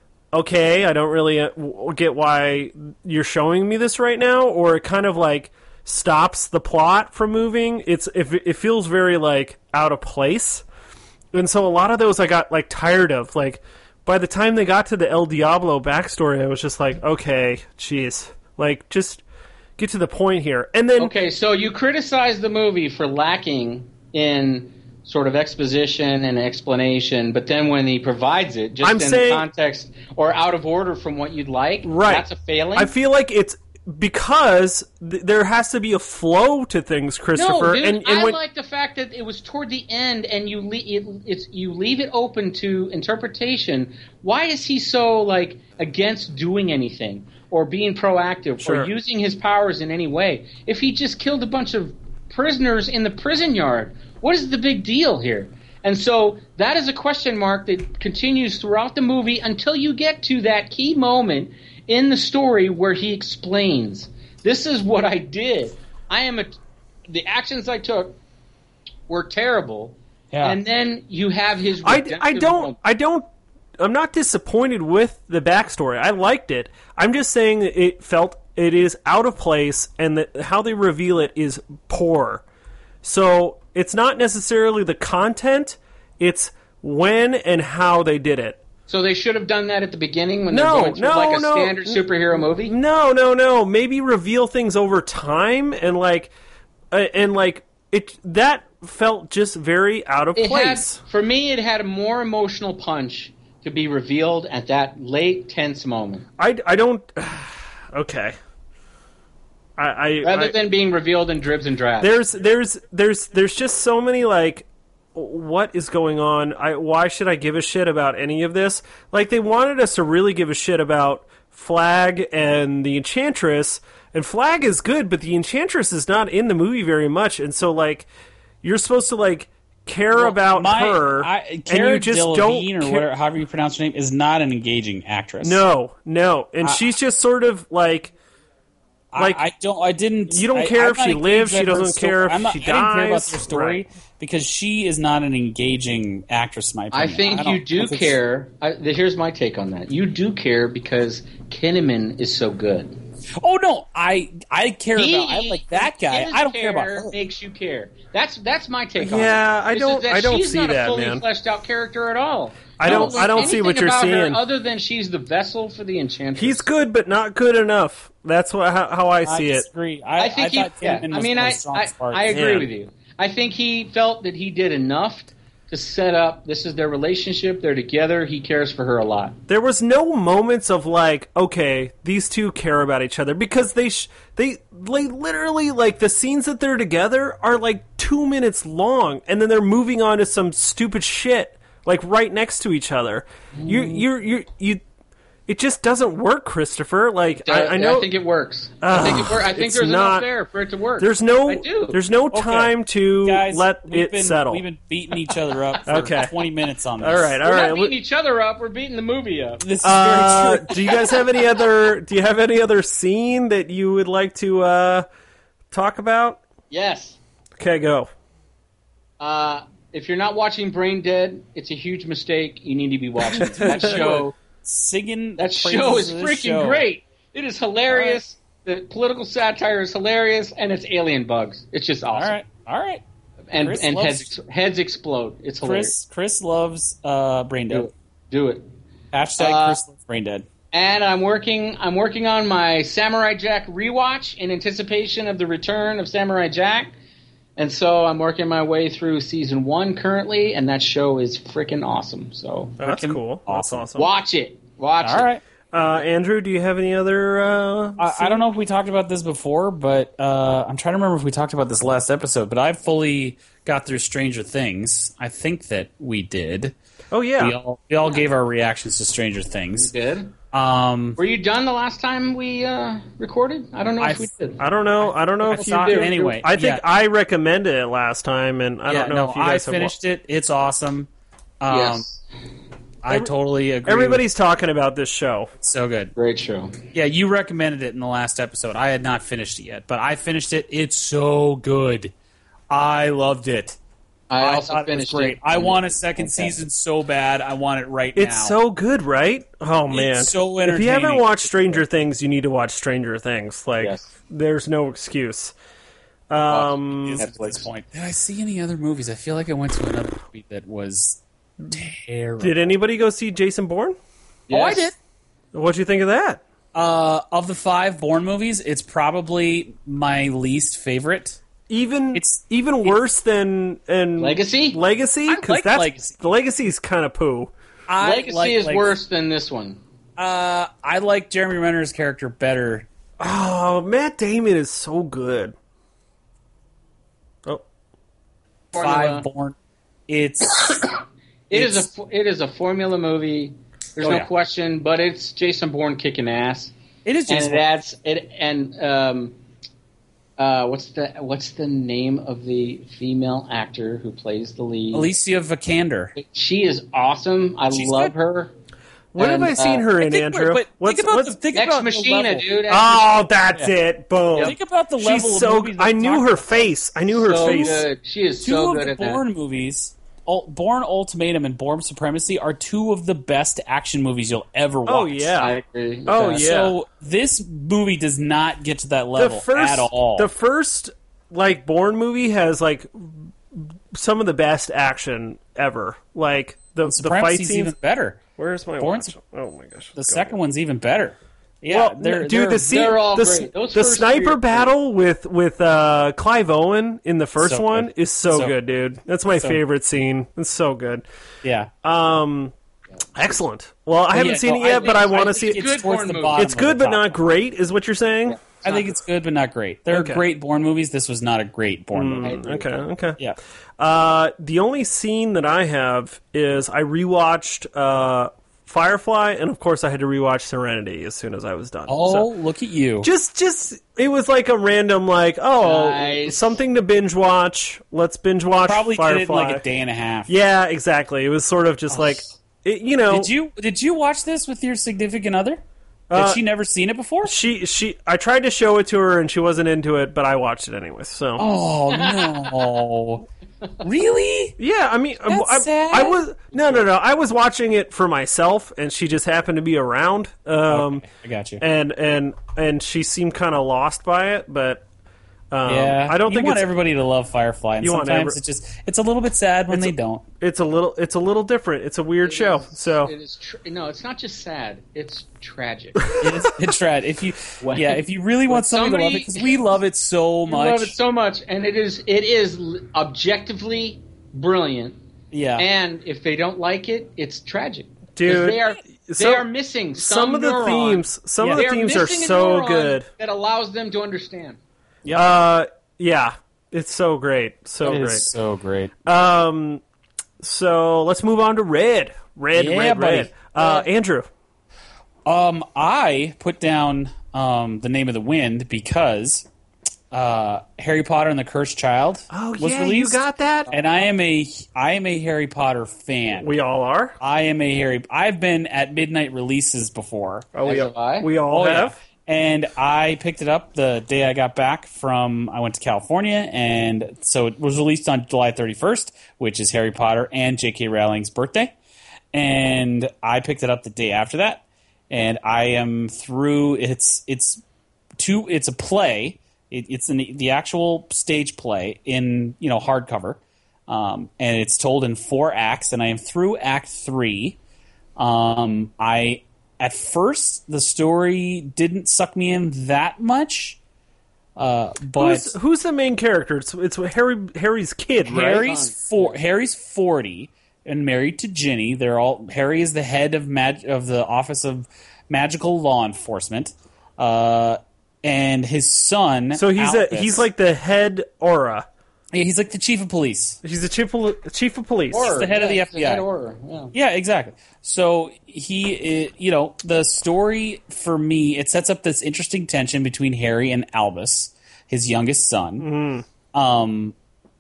okay, I don't really uh, w- get why you're showing me this right now, or it kind of like stops the plot from moving. It's if it feels very like out of place. And so a lot of those I got like tired of. Like, by the time they got to the El Diablo backstory, I was just like, okay, jeez, like just get to the point here. And then okay, so you criticize the movie for lacking in sort of exposition and explanation, but then when he provides it, just I'm in saying, the context or out of order from what you'd like, right. that's a failing? I feel like it's because th- there has to be a flow to things, Christopher. No, dude, and, and I when, like the fact that it was toward the end and you, le- it, it's, you leave it open to interpretation. Why is he so like against doing anything or being proactive Sure. or using his powers in any way? If he just killed a bunch of prisoners in the prison yard, what is the big deal here? And so that is a question mark that continues throughout the movie until you get to that key moment in the story where he explains, this is what I did. I am a, the actions I took were terrible. Yeah. And then you have his I, redemptive I don't moment. I don't I'm not disappointed with the backstory. I liked it. I'm just saying that it felt it is out of place and that how they reveal it is poor. So it's not necessarily the content, it's when and how they did it. So they should have done that at the beginning when No, they're going through no, like a no. standard superhero movie? No, no, no. Maybe reveal things over time and like uh, and like it that felt just very out of It place. had, for me, it had a more emotional punch to be revealed at that late, tense moment. I, I don't okay. I, I Rather I, than being revealed in dribs and drabs. There's there's there's there's just so many like what is going on? I why should I give a shit about any of this? Like they wanted us to really give a shit about Flag and the Enchantress, and Flag is good, but the Enchantress is not in the movie very much, and so like you're supposed to like care Well, about my, her, I, and Cara you just Delevingne, don't or care- whatever, however you pronounce her name, is not an engaging actress. No, no, and she's just sort of like. Like, I, I don't. I didn't. you don't I- care I'm if not she engaged lives, she at her doesn't sto- care if I'm not, she I didn't care about dies. their story Right. because she is not an engaging actress. In my I opinion. think don't- you do I think care. I, here's my take on that. You do care because Kinnaman is so good. it's- Oh no, I I care He- about. I like that guy. his I don't care about care her. Makes you care. That's that's my take on it. Yeah, I Is don't- that I don't she's see not that, a fully man. fleshed out character at all. I don't- like I don't see what anything you're about her seeing. other than she's the vessel for the Enchantress. He's good, but not good enough. That's what how, how I I see it. disagree. I, I think I he. thought Yeah, Kinnaman I was mean, one of I the strongest I, parts. I agree Yeah. with you. I think he felt that he did enough to set up. This is their relationship. They're together. He cares for her a lot. There was no moments of like, okay, these two care about each other because they sh- they they literally like the scenes that they're together are like two minutes long, and then they're moving on to some stupid shit like right next to each other. You you you you. It just doesn't work, Christopher. Like I, I know. I think it works. I think it works. I think it's there's not- enough there for it to work. There's no I do. there's no time to Guys, let we've it been, settle. We've been beating each other up for Okay. twenty minutes on this. All right, all We're right. not beating each other up. We're beating the movie up. This is Uh, very true. do you guys have any other? Do you have any other scene that you would like to uh, talk about? Yes. Okay, go. Uh, if you're not watching Brain Dead, it's a huge mistake. You need to be watching it. that show. Singing That praises show is of this freaking show. great. It is hilarious. The political satire is hilarious, and it's alien bugs. It's just All awesome. right, all right. And Chris and loves- heads ex- heads explode. It's hilarious. Chris Chris loves uh, Brain Do Dead. it. Do it. Hashtag Uh, Chris loves Brain Dead. And I'm working. I'm working on my Samurai Jack rewatch in anticipation of the return of Samurai Jack. And so I'm working my way through season one currently, and that show is freaking awesome. So That's Freaking cool. awesome. That's awesome. watch it. Watch All it. right. Uh, Andrew, do you have any other? Uh, I, I don't know if we talked about this before, but uh, I'm trying to remember if we talked about this last episode. But I fully got through Stranger Things. I think that we did. oh yeah. We all we all gave our reactions to Stranger Things. Did. Um, Were you done the last time we uh, recorded? I don't know I if we f- did. I don't know. I don't know I if you thought- did. anyway, I think yeah. I recommended it last time, and I yeah, don't know no, if you I guys have. finished it. It's awesome. Um, Yes. I totally agree. Everybody's talking about this show. with- so good. Great show. Yeah, you recommended it in the last episode. I had not finished it yet, but I finished it. It's so good. I loved it. I, I also thought it was finished great. it. I want a second Fantastic. season so bad. I want it right It's now. so good, right? Oh man! so If you haven't entertaining. watched Stranger Things, you need to watch Stranger Things. Like, Yes. there's no excuse. Um, Is at this point. Did I see any other movies? I feel like I went to another movie that was Terrible. Did anybody go see Jason Bourne? Oh, I Yes. did. What'd you think of that? Uh, of the five Bourne movies, it's probably my least favorite. Even It's- even worse than and Legacy? Legacy, I because like that's Legacy. the Legacy's kind of poo. I Legacy like is Legacy. worse than this one. Uh, I like Jeremy Renner's character better. Oh, Matt Damon is so good. Oh, Formula. Five Bourne. It's It is it's- a it is a formula movie. There's Oh, no yeah. question, but it's Jason Bourne kicking ass, it is and just it adds it. And um, uh, what's the what's the name of the female actor who plays the lead? Alicia Vikander. She is awesome. I She's love good. her. what And, have I seen uh, her I in, think- Andrew? but what's think about what's? the, think Ex about the Machina, level. dude. Ex Oh, that's it. Boom. Think about the level She's of so. movies I we're knew talking her about. face. I knew her so face. good. She is Two so of good the at that. Bourne movies, Ul- Bourne Ultimatum and Bourne Supremacy, are two of the best action movies you'll ever watch. Oh yeah. I agree. with Oh, that. yeah. So this movie does not get to that the level first at all. the first like Bourne movie has like some of the best action ever. Like the the fight Supremacy's scenes. even better. Where's my Bourne watch? Sup- Oh my gosh. The Go second ahead. one's even better. Yeah, Well, they're, dude, they're, the scene, they're all the, great. Those the first three sniper are battle with with uh, Clive Owen in the first So one good. is so, So- good, dude. That's my so- favorite scene. It's so good. yeah. Um, excellent. Well, I haven't yeah, seen no, it yet, I but I think- want I to think see it's it. good towards Bourne the movie. bottom. It's of good, the but top. not great, is what you're saying. I think it's good, but not great. There are Okay. great Bourne movies. This was not a great Bourne movie. I agree with Okay, that. okay. Yeah. Uh, the only scene that I have is I rewatched uh, Firefly, and of course I had to rewatch Serenity as soon as I was done. Oh, So- look at you. just just it was like a random like oh Nice. something to binge watch. Let's binge watch Probably Firefly. did it in like a day and a half. Yeah, exactly. It was sort of just like it, you know. Did you did you watch this with your significant other? Had Uh, she never seen it before? She she I tried to show it to her and she wasn't into it, but I watched it anyway. So Oh no! Really? yeah, I mean, That's I, sad. I was no no no. I was watching it for myself, and she just happened to be around. Um, Okay, I got you. and and and she seemed kind of lost by it, but um, yeah, I don't you think want it's everybody to love Firefly, and You want sometimes every- it just it's a little bit sad when It's they a- don't. it's a little it's a little different. It's a weird show. So It is tr- no, it's not just sad. It's tragic. It is, it's rad. If you When- yeah, if you really want when somebody to love it, somebody- because we love it so You much. love it so much, and it is it is l- objectively brilliant. yeah, And if they don't like it, it's tragic. 'Cause Dude, they are they some- are missing some, some of the neuron. themes some of Yeah. the They themes are missing a so neuron good. that allows them to understand. yeah, Uh, yeah, it's so great, so it great. is so great. Um, so let's move on to Red, Red, Yeah, Red, buddy. Red. Uh, Andrew, Um, I put down um the Name of the Wind because uh Harry Potter and the Cursed Child oh was yeah, released. you got that. And I am a I am a Harry Potter fan. We all are. I am a Harry. I've been at midnight releases before. Oh, we As all, have I. we all Oh, yeah. have. And I picked it up the day I got back from. I went to California, and so it was released on July thirty-first, which is Harry Potter and J K. Rowling's birthday. And I picked it up the day after that, and I am through. It's it's two. It's a play. It, it's an, the actual stage play in you know hardcover, um, and it's told in four acts. And I am through Act three. Um, I at first the story didn't suck me in that much, uh, but Who's, who's the main character? It's, it's Harry Harry's kid, right? Harry's four. Hari's forty and married to Ginny. They're all Harry is the head of mag- of the Office of Magical Law Enforcement, uh, and his son. So he's Albus, a he's like the head aura. yeah, he's like the chief of police. He's the chief of, chief of police. Or, the head of the yeah, F B I. head order, yeah. Yeah, exactly. So he, uh, you know, the story for me, it sets up this interesting tension between Harry and Albus, his youngest son. Um,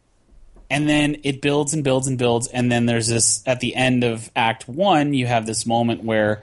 and then it builds and builds and builds, and then there's this at the end of Act One, you have this moment where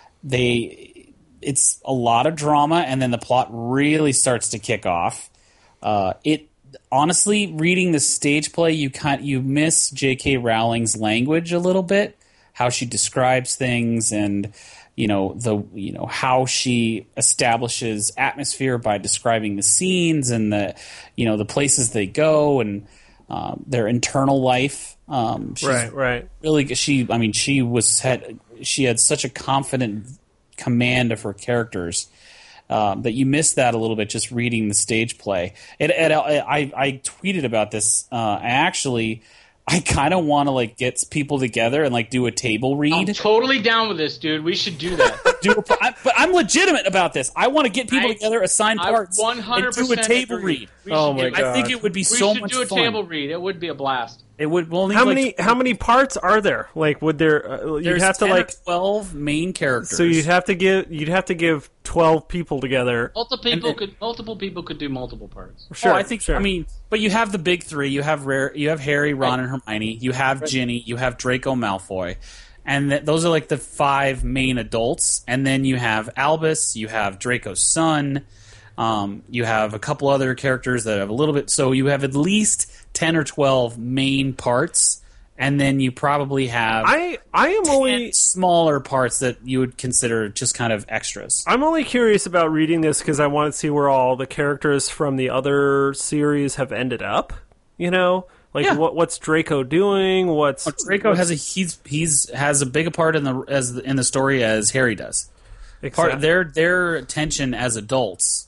they, it's a lot of drama, and then the plot really starts to kick off. Uh, it honestly, reading the stage play, you kind you miss J K. Rowling's language a little bit, how she describes things, and you know the you know how she establishes atmosphere by describing the scenes and the you know the places they go and um, their internal life. Um, she's Right, right. Really, she. I mean, she was had she had such a confident command of her characters um, that you missed that a little bit just reading the stage play. And, and I, I tweeted about this. Uh, I actually. I kind of want to like get people together and like do a table read. I'm totally down with this, dude. We should do that. do a, I, but I'm legitimate about this. I want to get people I, together, assign parts, one hundred percent and do a table agree. read. We Oh should my do god! I think it would be we so should much do a fun. table read. It would be a blast. It would. We'll How like, many how many parts are there? Like, would there? Uh, you'd There's have to ten or like twelve main characters. So you'd have to give you'd have to give twelve people together. Multiple people And- could multiple people could do multiple parts. Sure, oh, I think. Sure. I mean, but you have the big three. You have Rare. You have Harry, Ron, and Hermione. You have Ginny. You have Draco Malfoy, and th- those are like the five main adults. And then you have Albus. You have Draco's son. Um, you have a couple other characters that have a little bit. So you have at least ten or twelve main parts, and then you probably have I I am only ten smaller parts that you would consider just kind of extras. I'm only curious about reading this because I want to see where all the characters from the other series have ended up. You know, like Yeah. what what's Draco doing? What's Well, Draco what's, has a he's he's has a big a part in the as the, in the story as Harry does. exact- Part their their attention as adults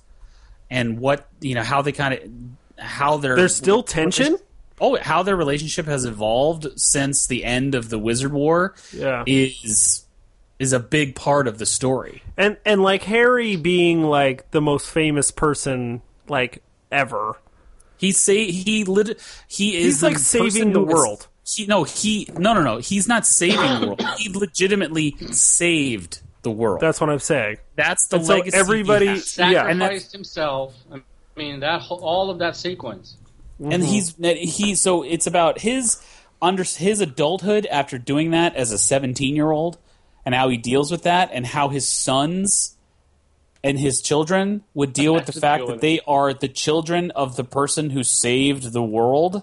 and what you know how they kind of how their There's still tension. oh how their relationship has evolved since the end of the Wizard War Yeah, is is a big part of the story. and and like Harry being like the most famous person like ever. He say he lit he is He's the like saving person the who is- world. He, no, he no no no. He's not saving the world. He legitimately saved the world. That's what I'm saying. That's the And so legacy. he everybody- has. Sacrificed Yeah, and that's- himself. I mean that whole, all of that sequence. and he's he. So it's about his under his adulthood after doing that as a seventeen year old, and how he deals with that, and how his sons and his children would deal with the to fact deal that with they are the children of the person who saved the world.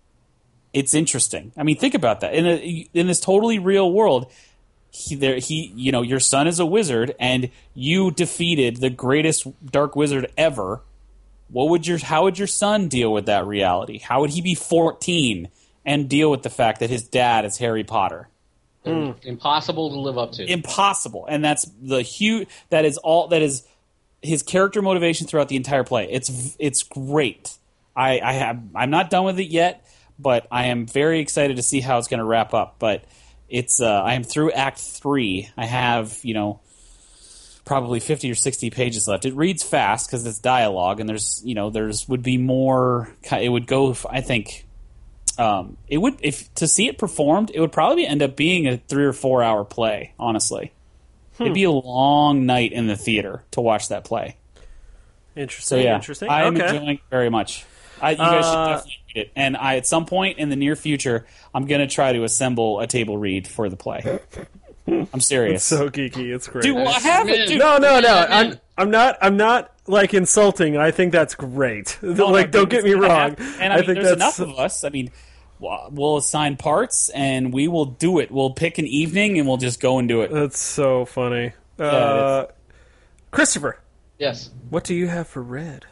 It's interesting. I mean, think about that in a, in this totally real world. He, there, he, you know, your son is a wizard, and you defeated the greatest dark wizard ever. What would your, how would your son deal with that reality? How would he be fourteen and deal with the fact that his dad is Harry Potter? Impossible to live up to. Impossible, and that's the huge. That is all. That is his character motivation throughout the entire play. It's it's great. I, I have. I'm not done with it yet, but I am very excited to see how it's going to wrap up. But it's. Uh, I am through Act Three. I have you know probably fifty or sixty pages left. It reads fast because it's dialogue, and there's you know there's would be more. It would go. I think. Um, it would if to see it performed, it would probably end up being a three or four hour play. Honestly, Hmm. it'd be a long night in the theater to watch that play. Interesting. So yeah, Interesting. I am okay. enjoying it very much. I, you guys Uh, should definitely read it. And I, at some point in the near future, I'm going to try to assemble a table read for the play. I'm serious. So geeky. It's great. Dude, well, I have it. Dude. No, no, no. Yeah, I'm man. I'm not I'm not like insulting. I think that's great. No, no, like, don't dude, get me it's gonna wrong. happen. And I, mean, think there's that's enough of us. I mean, we'll we'll assign parts and we will do it. We'll pick an evening and we'll just go and do it. that's so funny. Yeah, Uh, Christopher, Yes. what do you have for red?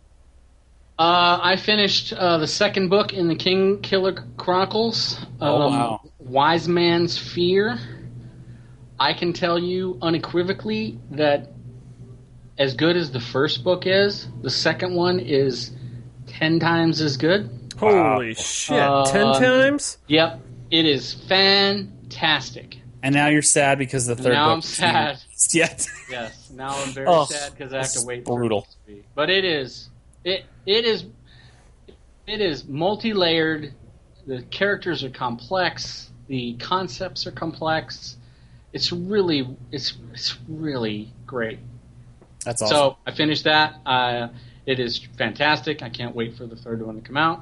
Uh, I finished uh, the second book in the King Killer Chronicles. Oh, um, wow. Wise Man's Fear. I can tell you unequivocally that as good as the first book is, the second one is ten times as good. Holy shit! Uh, Ten times? Yep, it is fantastic. And now you're sad because the third Now book I'm isn't even sad. released yet. Yes, now I'm very Oh, sad because I have this to wait. is brutal. For it to be. But it is, it it is, it is multi-layered. The characters are complex. The concepts are complex. It's really, it's it's really great. That's awesome. So I finished that. Uh, it is fantastic. I can't wait for the third one to come out.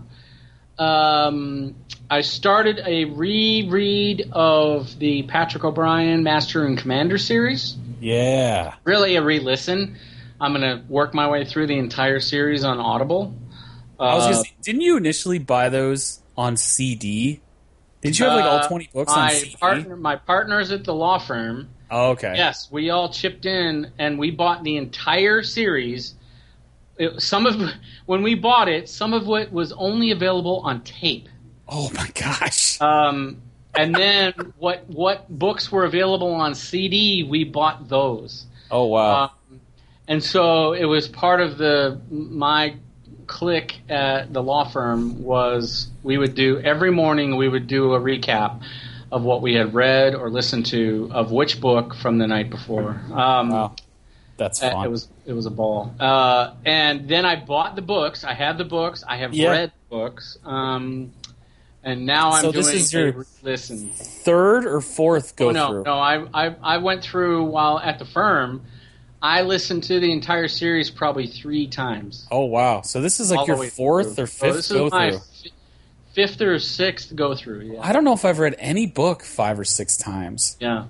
Um, I started a reread of the Patrick O'Brien Master and Commander series. yeah. Really a re-listen. I'm going to work my way through the entire series on Audible. I was Uh, gonna say, didn't you initially buy those on C D? Did you have like all uh, twenty books my on C D? Partner, my partners at the law firm, Oh, okay. yes, we all chipped in and we bought the entire series. It, some of when we bought it, some of it was only available on tape. Oh my gosh. Um, and then what what books were available on C D, we bought those. Oh wow. Um, and so it was part of the my clique at the law firm was we would do every morning we would do a recap of what we had read or listened to of which book from the night before. Um, wow. That's fun. It was it was a ball. Uh, and then I bought the books. I have the books. I have Yeah. read the books. Um, and now I'm So doing this is a your listen. third or fourth go Oh, no, through. no. I, I I went through while at the firm. I listened to the entire series probably three times. Oh wow. So this is like all the your way fourth through. or So fifth this go is my through. f- fifth or sixth go through. Yeah. I don't know if I've read any book five or six times. Yeah.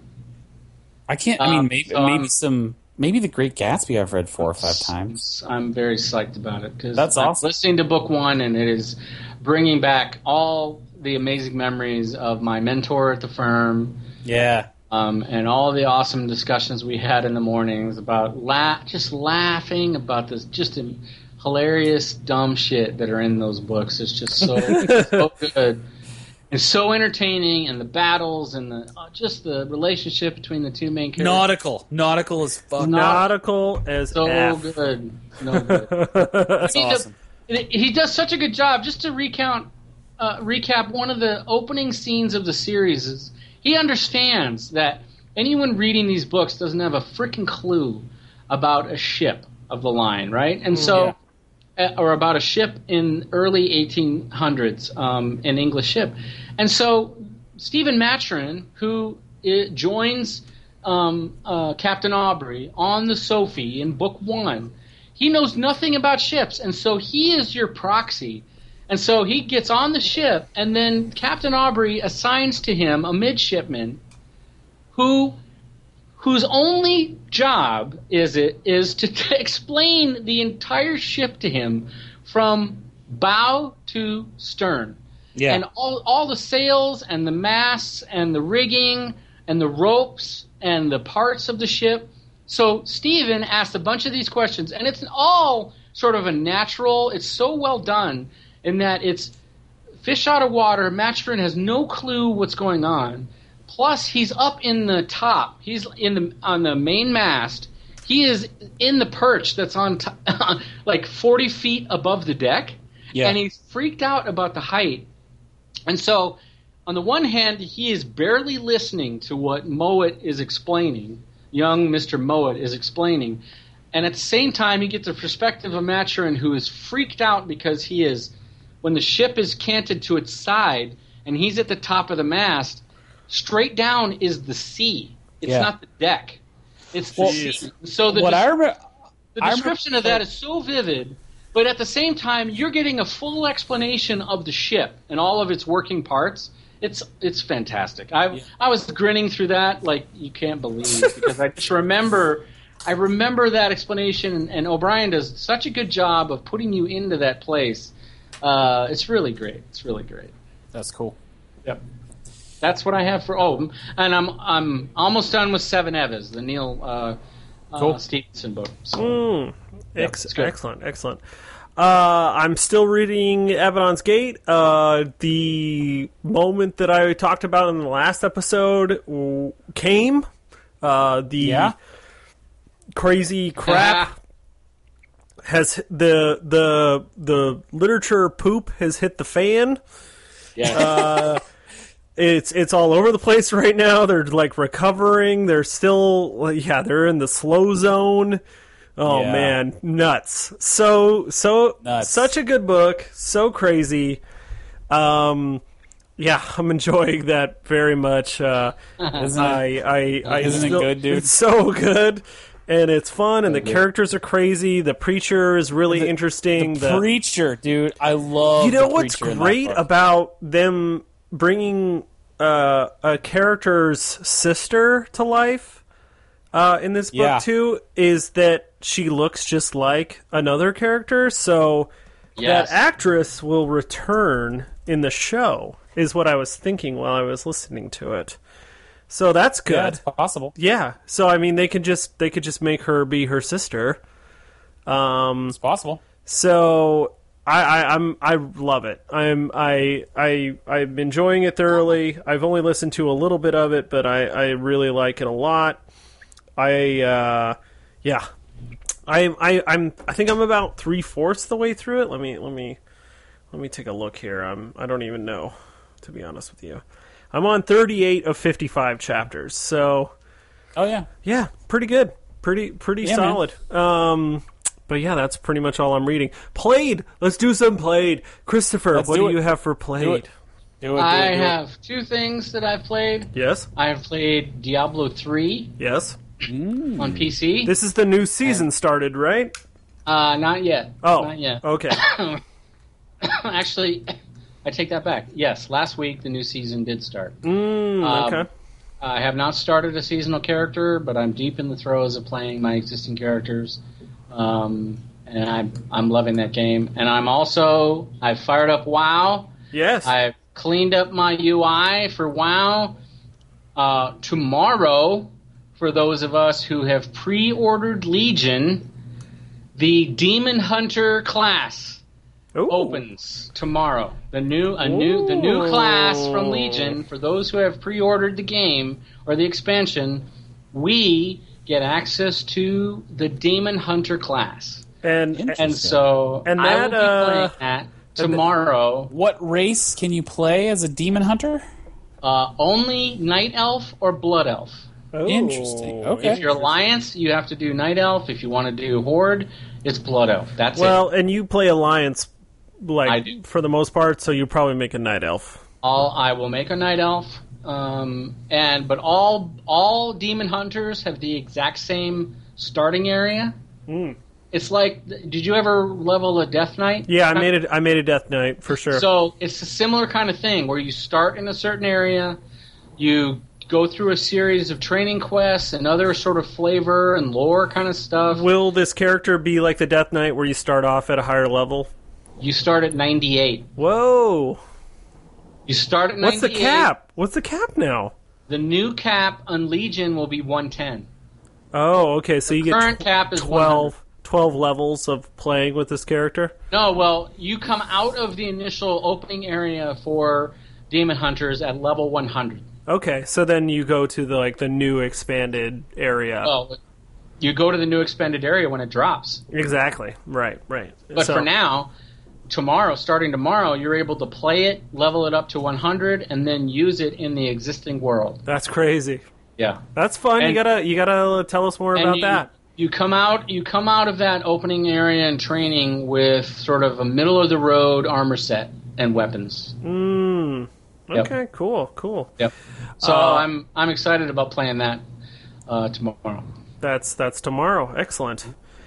I can't. I mean, Um, maybe so maybe I'm- some. Maybe The Great Gatsby I've read four or five times. I'm very psyched about it because That's I'm awesome. listening to book one, and it is bringing back all the amazing memories of my mentor at the firm, Yeah. um, and all the awesome discussions we had in the mornings about la- just laughing about this just um, hilarious dumb shit that are in those books. It's just so so good. It's so entertaining, and the battles, and the uh, just the relationship between the two main characters. Nautical. Nautical is fuck. Nautical as So F. good, no good. That's he, awesome. does, he does such a good job. Just to recount, uh, recap one of the opening scenes of the series is he understands that anyone reading these books doesn't have a freaking clue about a ship of the line, right? And so, uh, or about a ship in early eighteen hundreds, um, an English ship, and so Stephen Maturin, who uh, joins um, uh, Captain Aubrey on the Sophie in book one. He knows nothing about ships, and so he is your proxy. And so he gets on the ship, and then Captain Aubrey assigns to him a midshipman who whose only job is it is to t- explain the entire ship to him from bow to stern. Yeah. And all all the sails and the masts and the rigging and the ropes and the parts of the ship. So Stephen asked a bunch of these questions, and it's all sort of a natural. It's so well done in that it's fish out of water. Maturin has no clue what's going on. Plus, he's up in the top. He's in the on the main mast. He is in the perch that's on t- like forty feet above the deck, Yeah. and he's freaked out about the height. And so, on the one hand, he is barely listening to what Mowat is explaining. Young Mister Mowat is explaining. And at the same time, he gets the perspective of Maturin, who is freaked out because he is, when the ship is canted to its side and he's at the top of the mast, straight down is the sea. It's Yeah. not the deck. It's the Well, sea. So the, what des- I remember, the I description of that is so vivid, but at the same time, you're getting a full explanation of the ship and all of its working parts. It's it's fantastic. I Yeah. I was grinning through that like you can't believe because I just remember I remember that explanation, and, and O'Brien does such a good job of putting you into that place. Uh, it's really great. It's really great. That's cool. Yep. That's what I have for oh, and I'm I'm almost done with Seven Evas, the Neil uh, Cool. uh, Stevenson book. So. Mm, ex- it's good. excellent, excellent. Uh, I'm still reading Abaddon's Gate. Uh, the moment that I talked about in the last episode w- came. Uh, the Yeah. crazy crap Ah. has the the the literature poop has hit the fan. Yeah. It's it's all over the place right now. They're like recovering. They're still yeah. They're in the slow zone. Oh Yeah. man, nuts! So so Nuts. such a good book. So crazy. Um, yeah, I'm enjoying that very much. Uh, Isn't it? I I, I Isn't it still- good, dude? It's so good. And it's fun, and the characters are crazy. The preacher is really interesting. The preacher, dude. I love. You know the what's preacher in that great book. about them bringing uh, a character's sister to life uh, in this book Yeah. too is that she looks just like another character. So Yes. that actress will return in the show. Is what I was thinking while I was listening to it. So that's good. Yeah, it's possible. Yeah. So I mean, they could just they could just make her be her sister. Um, It's possible. so I, I I'm I love it. I'm I I I'm enjoying it thoroughly. I've only listened to a little bit of it, but I, I really like it a lot. I uh, yeah. I I I'm I think I'm about three fourths the way through it. Let me let me let me take a look here. I'm I don't even know, to be honest with you. I'm on thirty-eight of fifty-five chapters. So Oh yeah. yeah, pretty good. Pretty pretty Yeah, solid. Um But yeah, that's pretty much all I'm reading. Played. Let's do some played. Christopher, Let's what do do it. you have for played? Do it. Do it, do I it, do it. have two things that I've played. Yes. I have played Diablo three Yes. on P C. This is the new season started, right? Uh, not yet. Oh. Not yet. Okay. Actually, I take that back. Yes, last week the new season did start. Mm, Um, okay. I have not started a seasonal character, but I'm deep in the throes of playing my existing characters. Um, and I'm, I'm loving that game. And I'm also, I've fired up WoW. Yes. I've cleaned up my U I for WoW. Uh, tomorrow, for those of us who have pre-ordered Legion, the Demon Hunter class Ooh. opens tomorrow. The new, a new, the new class from Legion. For those who have pre-ordered the game or the expansion, we get access to the Demon Hunter class, And and so And I will that, be uh, playing that tomorrow. What race can you play as a demon hunter? Uh, only Night Elf or Blood Elf. oh. Interesting. Okay. If you're Alliance, you have to do Night Elf. If you want to do Horde, it's Blood Elf. That's Well, it. and you play Alliance, like I do. for the most part, so you probably make a Night Elf. All I will make a Night Elf, um, and but all all Demon Hunters have the exact same starting area. Mm. It's like, did you ever level a Death Knight? Yeah, I made it. I made a Death Knight for sure. So it's a similar kind of thing where you start in a certain area, you go through a series of training quests and other sort of flavor and lore kind of stuff. Will this character be like the Death Knight, where you start off at a higher level? You start at ninety-eight. Whoa! You start at What's ninety-eight. the cap? What's the cap now? The new cap on Legion will be one ten. Oh, okay. So you get Current tw- cap is twelve, twelve levels of playing with this character. No, well, you come out of the initial opening area for Demon Hunters at level one hundred. Okay, so then you go to the like the new expanded area. Well, you go to the new expanded area when it drops. Exactly. Right. Right. But So- for now, tomorrow, starting tomorrow, you're able to play it, level it up to one hundred, and then use it in the existing world. that's crazy. Yeah. That's fun. you And- gotta you gotta tell us more And about you, that. You come out you come out of that opening area and training with sort of a middle of the road armor set and weapons. Mm. Yep. Okay. Cool. Cool. Yep. So Uh, I'm I'm excited about playing that uh, tomorrow. That's that's tomorrow. Excellent.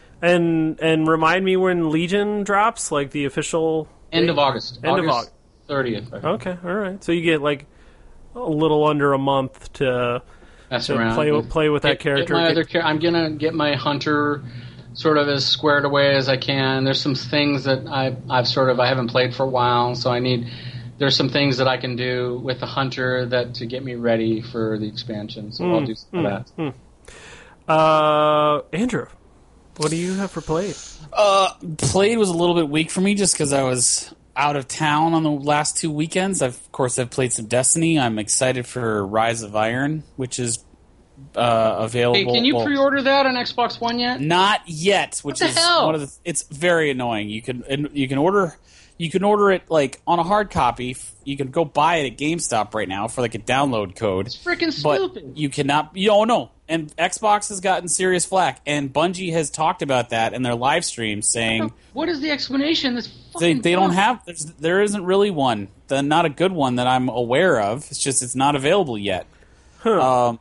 And and remind me when Legion drops, like the official End date? of August. End of August August. thirtieth. Okay. All right. So you get like a little under a month to Mess to around. play with- play with that get- character. Get my Get- other char- I'm gonna get my hunter sort of as squared away as I can. There's some things that I I've sort of I haven't played for a while, so I need. There's some things that I can do with the hunter that to get me ready for the expansion. So I'll do some of that. Uh, Andrew, what do you have for play? Uh, played was a little bit weak for me just because I was out of town on the last two weekends. I've, of course, I've played some Destiny. I'm excited for Rise of Iron, which is uh, available. Hey, can you well, pre-order that on Xbox One yet? Not yet, which What the is hell? one of the. It's very annoying. You can and you can order. You can order it like on a hard copy. You can go buy it at GameStop right now for like a download code. It's freaking But stupid. you cannot. You don't know. And Xbox has gotten serious flack, and Bungie has talked about that in their live streams, saying What is the explanation? This they fucking they don't dumb. have. There's, there isn't really one. The, not a good one that I'm aware of. It's just it's not available yet. Um.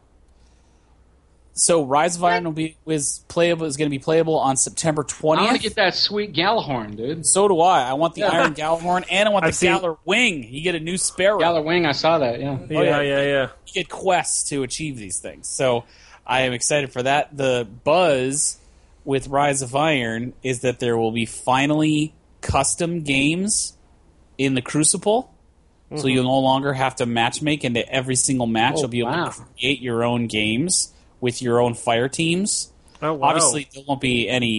So Rise of Iron will be is playable is going to be playable on September I twentieth. want to get that sweet Galahorn, dude. So do I. I want the Yeah. Iron Galahorn, and I want the I've seen- Galar Wing. You get a new Sparrow. Galar Wing, I saw that. Yeah. Yeah, yeah. yeah, yeah. You get quests to achieve these things. So I am excited for that. The buzz with Rise of Iron is that there will be finally custom games in the Crucible. So you'll no longer have to matchmake into every single match. Oh, You'll be able wow. to create your own games with your own fire teams. Oh, wow. Obviously, there won't be any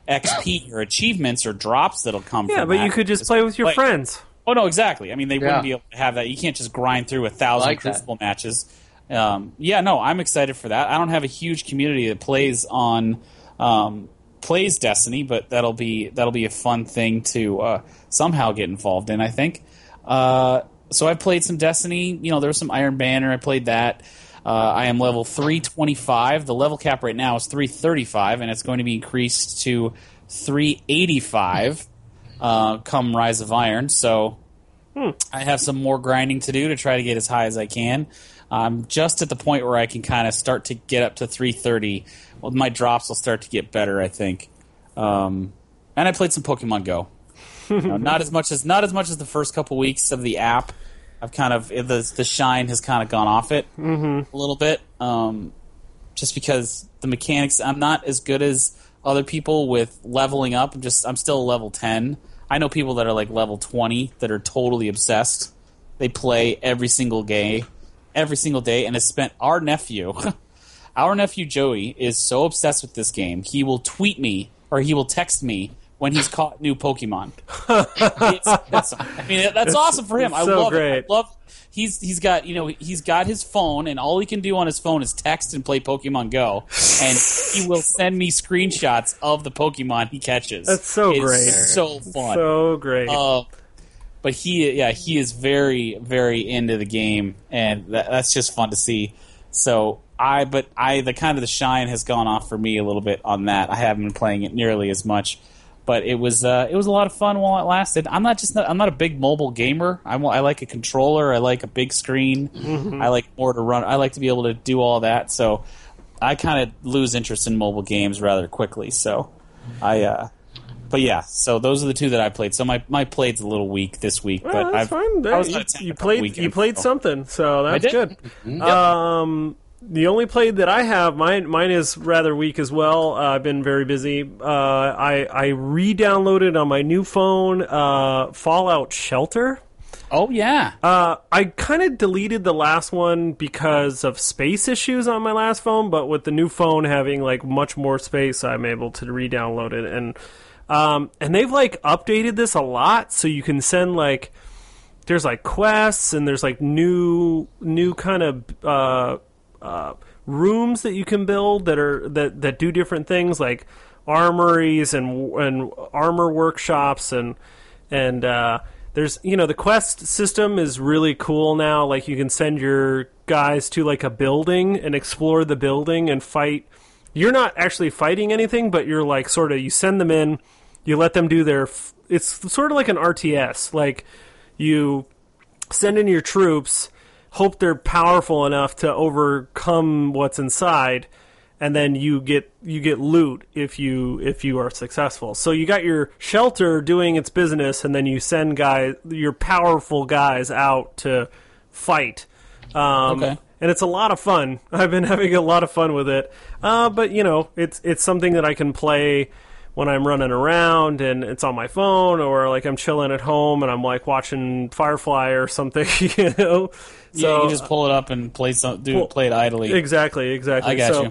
X P or achievements or drops that'll come Yeah, from but that. you could just play with your play. friends. Oh, no, exactly. I mean, they Yeah. wouldn't be able to have that. You can't just grind through a thousand like that. Crucible matches. Um, yeah, no, I'm excited for that. I don't have a huge community that plays on um, plays Destiny, but that'll be that'll be a fun thing to uh, somehow get involved in, I think. Uh, so I played some Destiny. You know, there was some Iron Banner. I played that. Uh, I am level three twenty-five. The level cap right now is three thirty-five, and it's going to be increased to three eighty-five uh, come Rise of Iron. So hmm. I have some more grinding to do to try to get as high as I can. I'm just at the point where I can kind of start to get up to three thirty. Well, my drops will start to get better, I think. Um, and I played some Pokemon Go. You know, not as much as not as much as the first couple weeks of the app. I've kind of the the shine has kind of gone off it mm-hmm. a little bit, um, just because the mechanics. I'm not as good as other people with leveling up. I'm just I'm still level ten. I know people that are like level twenty that are totally obsessed. They play every single day, every single day, and has spent. Our nephew, our nephew Joey, is so obsessed with this game. He will tweet me or he will text me when he's caught new Pokemon. it's, it's, I mean, that's awesome for him. I so love great. it. I love. He's he's got you know he's got his phone, and all he can do on his phone is text and play Pokemon Go, and he will send me screenshots of the Pokemon he catches. That's so It's great. So fun. So great. Uh, but he yeah he is very very into the game, and that, that's just fun to see. So I but I the kind of the shine has gone off for me a little bit on that. I haven't been playing it nearly as much. But it was uh, it was a lot of fun while it lasted. I'm not just not, I'm not a big mobile gamer. I'm, I like a controller. I like a big screen. Mm-hmm. I like more to run. I like to be able to do all that. So I kind of lose interest in mobile games rather quickly. So I, uh, but yeah. So those are the two that I played. So my, my play's a little weak this week. Well, but that's I've, fine. I was you, out of town you a couple played weekends, you played so. something, so that's I did. good. Mm-hmm. Um, the only play that I have, mine mine is rather weak as well. Uh, I've been very busy. Uh, I I re-downloaded on my new phone uh, Fallout Shelter. Oh yeah. Uh, I kind of deleted the last one because of space issues on my last phone, but with the new phone having like much more space, I'm able to re-download it, and um, and they've like updated this a lot, so you can send like there's like quests and there's like new new kind of uh, uh, rooms that you can build that are that that do different things like armories and and armor workshops and and uh, there's you know the quest system is really cool now. Like you can send your guys to like a building and explore the building and fight. You're not actually fighting anything, but you're like sort of you send them in, you let them do their. F- it's sort of like an R T S. Like you send in your troops, hope they're powerful enough to overcome what's inside, and then you get you get loot if you if you are successful. So you got your shelter doing its business, and then you send guys your powerful guys out to fight. Um, Okay. And it's a lot of fun. I've been having a lot of fun with it. Uh, but you know, it's it's something that I can play when I'm running around and it's on my phone, or like I'm chilling at home and I'm like watching Firefly or something. You know. So yeah, you just pull it up and play some, do Well, play it idly. Exactly, exactly. I got so, you.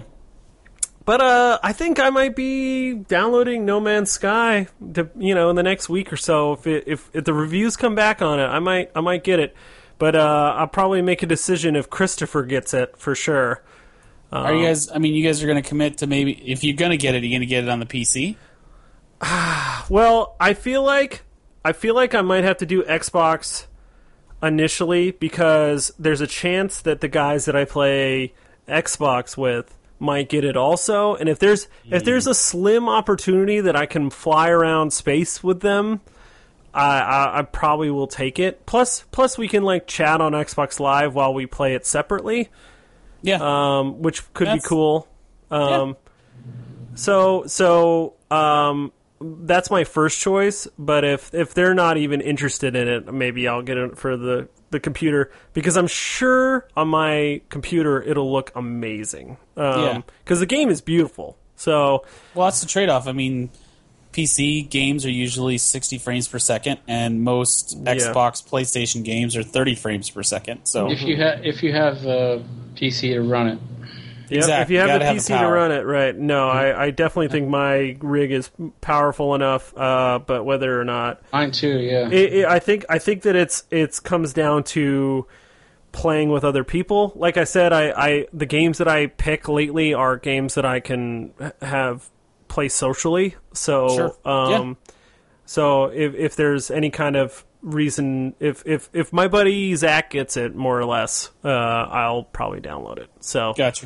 But uh, I think I might be downloading No Man's Sky, to, you know, in the next week or so. If it, if if the reviews come back on it, I might I might get it. But uh, I'll probably make a decision if Christopher gets it for sure. Um, Are you guys? I mean, you guys are going to commit to maybe if you're going to get it, you're going to get it on the P C. Well, I feel like I feel like I might have to do Xbox initially because there's a chance that the guys that I play Xbox with might get it also. And if there's mm. if there's a slim opportunity that I can fly around space with them, I, I, I probably will take it. Plus, plus we can like chat on Xbox Live while we play it separately. Yeah, um, which could That's, be cool. Um, yeah. So, so um, that's my first choice. But if if they're not even interested in it, maybe I'll get it for the, the computer because I'm sure on my computer it'll look amazing. Um, Yeah, because the game is beautiful. So, well, that's the trade-off. I mean, P C games are usually sixty frames per second, and most Yeah. Xbox, PlayStation games are thirty frames per second. So If you have if you have a P C to run it, Yep. Exactly. If you have Gotta the have P the C to power. run it, right? No, I, I definitely think my rig is powerful enough. Uh, but whether or not, Mine too. Yeah. it, it, I think I think that it's it's comes down to playing with other people. Like I said, I, I the games that I pick lately are games that I can h- have play socially. So, Sure. um, so if if there's any kind of reason, if if if my buddy Zach gets it, more or less, uh, I'll probably download it. So, Gotcha.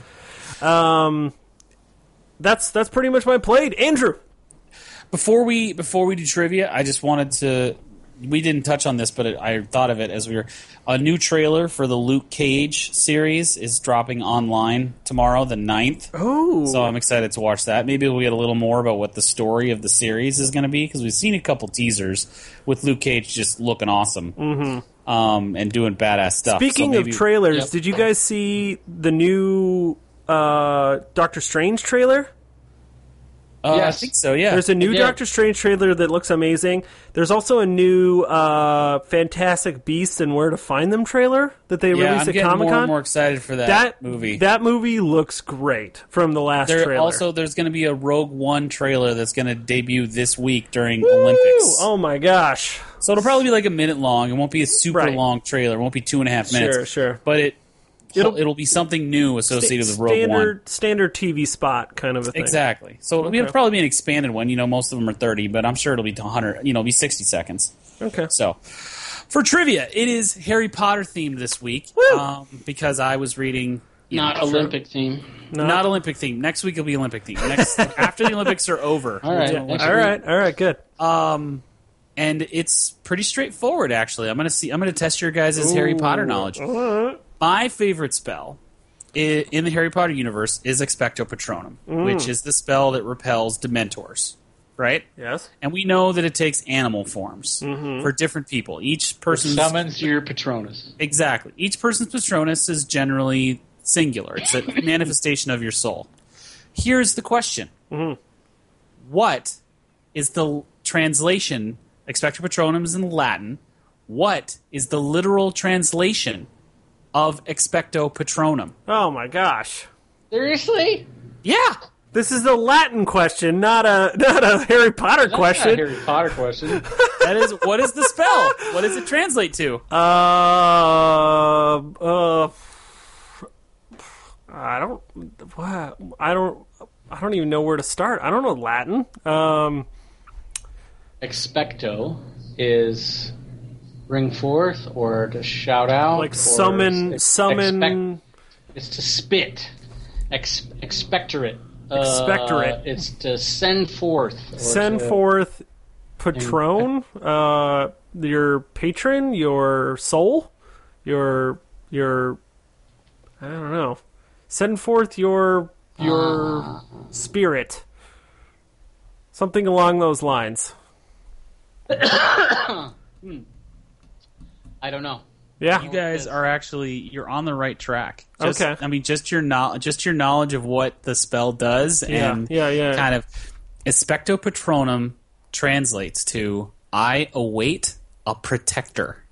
um, that's that's pretty much my played. Andrew, Before we before we do trivia, I just wanted to. We didn't touch on this, but it, I thought of it as we were. A new trailer for the Luke Cage series is dropping online tomorrow, the ninth. oh, So I'm excited to watch that. Maybe we'll get a little more about what the story of the series is going to be, because we've seen a couple teasers with Luke Cage just looking awesome mm-hmm. um, and doing badass stuff. speaking So of maybe- trailers, Yep. did you guys see the new uh, Doctor Strange trailer? Uh, Yes. I think so. Yeah. There's a new did. Doctor Strange trailer that looks amazing. There's also a new uh, Fantastic Beasts and Where to Find Them trailer that they yeah, released I'm at getting Comic more and Con. more excited for that, That movie. that movie looks great from the last there trailer. also there's going to be a Rogue One trailer that's going to debut this week during Woo! Olympics. Oh my gosh! So it'll probably be like a minute long. It won't be a super Right. long trailer. It won't be two and a half minutes. Sure, sure. But it It'll- it'll it'll be something new associated with Rogue standard One. standard T V spot kind of a thing. Exactly. So it'll, be- Okay. it'll probably be an expanded one. You know, most of them are thirty, but I'm sure it'll be one hundred. You know, it'll be sixty seconds. Okay. So, for trivia, it is Harry Potter themed this week Woo! um, because I was reading. you Not know, Olympic theme. No. Not Olympic themed. Next week will be Olympic themed. Next after the Olympics are over. All right. we'll do- Next All right. All right. Good. Um, and it's pretty straightforward. Actually, I'm gonna see. I'm gonna test your guys' Harry Potter knowledge. All right. My favorite spell i- in the Harry Potter universe is Expecto Patronum, Mm. which is the spell that repels Dementors, right? Yes. And we know that it takes animal forms Mm-hmm. for different people. Each person's Summons your Patronus. exactly. Each person's Patronus is generally singular. It's a manifestation of your soul. Here's the question: Mm-hmm. What is the translation? Expecto Patronum is in Latin. What is the literal translation of Expecto Patronum? Oh my gosh! Seriously? Yeah. This is a Latin question, not a not a Harry Potter That's question. not a Harry Potter question. That is what is the spell? What does it translate to? Uh, uh, I don't. What? I don't. I don't even know where to start. I don't know Latin. Um, Expecto is bring forth or to shout out. like or summon, ex- summon. expect- it's to spit. Ex- expectorate. Uh, Expectorate. it's to send forth. or Send to- forth patron, uh, your patron, your soul, your your. I don't know. Send forth your your Ah. spirit. Something along those lines. I don't know. Yeah. You guys are actually you're on the right track. Just, Okay. I mean, just your no, just your knowledge of what the spell does, Yeah, and yeah, yeah. kind of Expecto Patronum translates to "I await a protector."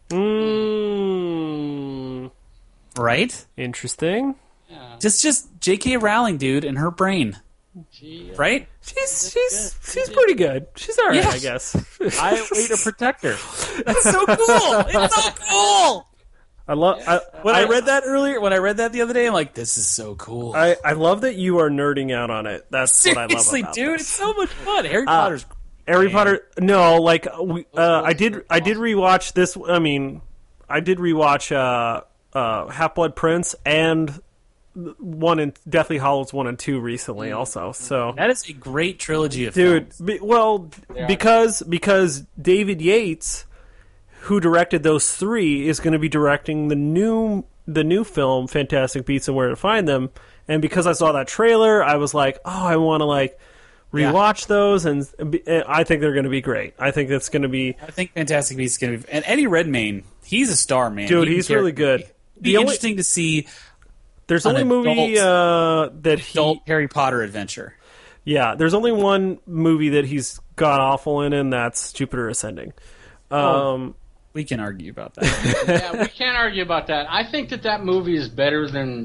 Mm, Right? interesting. Just, just J K. Rowling, dude, and her brain. Gee, Right? She's she's she's pretty good. She's all right, Yeah. I guess. I await a protector. That's so cool. It's so cool. I love. I, When I, read that earlier, when I read that the other day, I'm like, this is so cool. I, I love that you are nerding out on it. That's what I love Seriously, about dude, this. it's so much fun. Harry Potter's Harry Man. Potter. No, like we, uh, I did. I did rewatch this. I mean, I did rewatch uh, uh, Half Blood Prince and one and Deathly Hallows one and two recently. Also, so that is a great trilogy of dude. films. Be, well, are. because because David Yates, who directed those three, is going to be directing the new the new film Fantastic Beasts and Where to Find Them. And because I saw that trailer, I was like, oh, I want to like rewatch those, and, and I think they're going to be great. I think it's going to be, I think Fantastic Beasts is going to be, and Eddie Redmayne, he's a star, man. dude. He can He's carry- really good. It'd be The only, interesting to see there's an only movie uh, that he, adult Harry Potter adventure. yeah. There's only one movie that he's god awful in, and that's Jupiter Ascending. Um, We can argue about that. yeah, we can't argue about that. I think that that movie is better than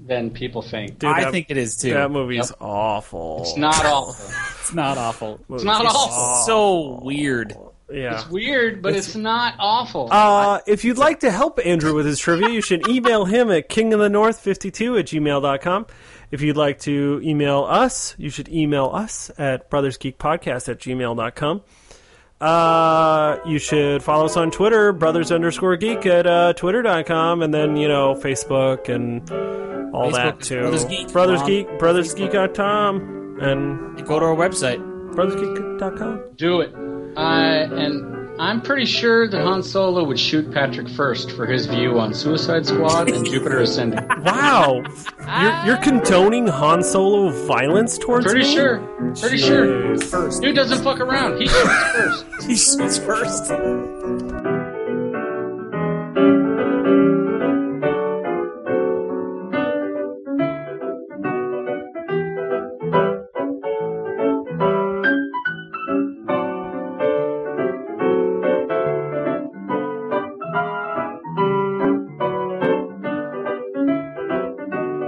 than people think. Dude, I that- think it is too. That movie's Yep. awful. It's not awful. It's not awful. It's not awful. So weird. Yeah. It's weird, but it's not awful. Uh, if you'd like to help Andrew with his trivia, you should email him at king of the north fifty-two at gmail dot com. If you'd like to email us, you should email us at brothersgeekpodcast at gmail dot com. Uh, you should follow us on Twitter, brothers underscore geek at uh, twitter dot com, and then, you know, Facebook and all Facebook that is too. Brothers Geek. Brothers On Geek, brothersgeek dot com, and Go to our website. brothersgeek dot com. Do it. Uh, and I'm pretty sure that Han Solo would shoot Patrick first for his view on Suicide Squad and Jupiter Ascending. Wow. You're, you're condoning Han Solo violence towards Pretty me? sure. Pretty sure. Jeez. Dude doesn't fuck around. He shoots first. He shoots first.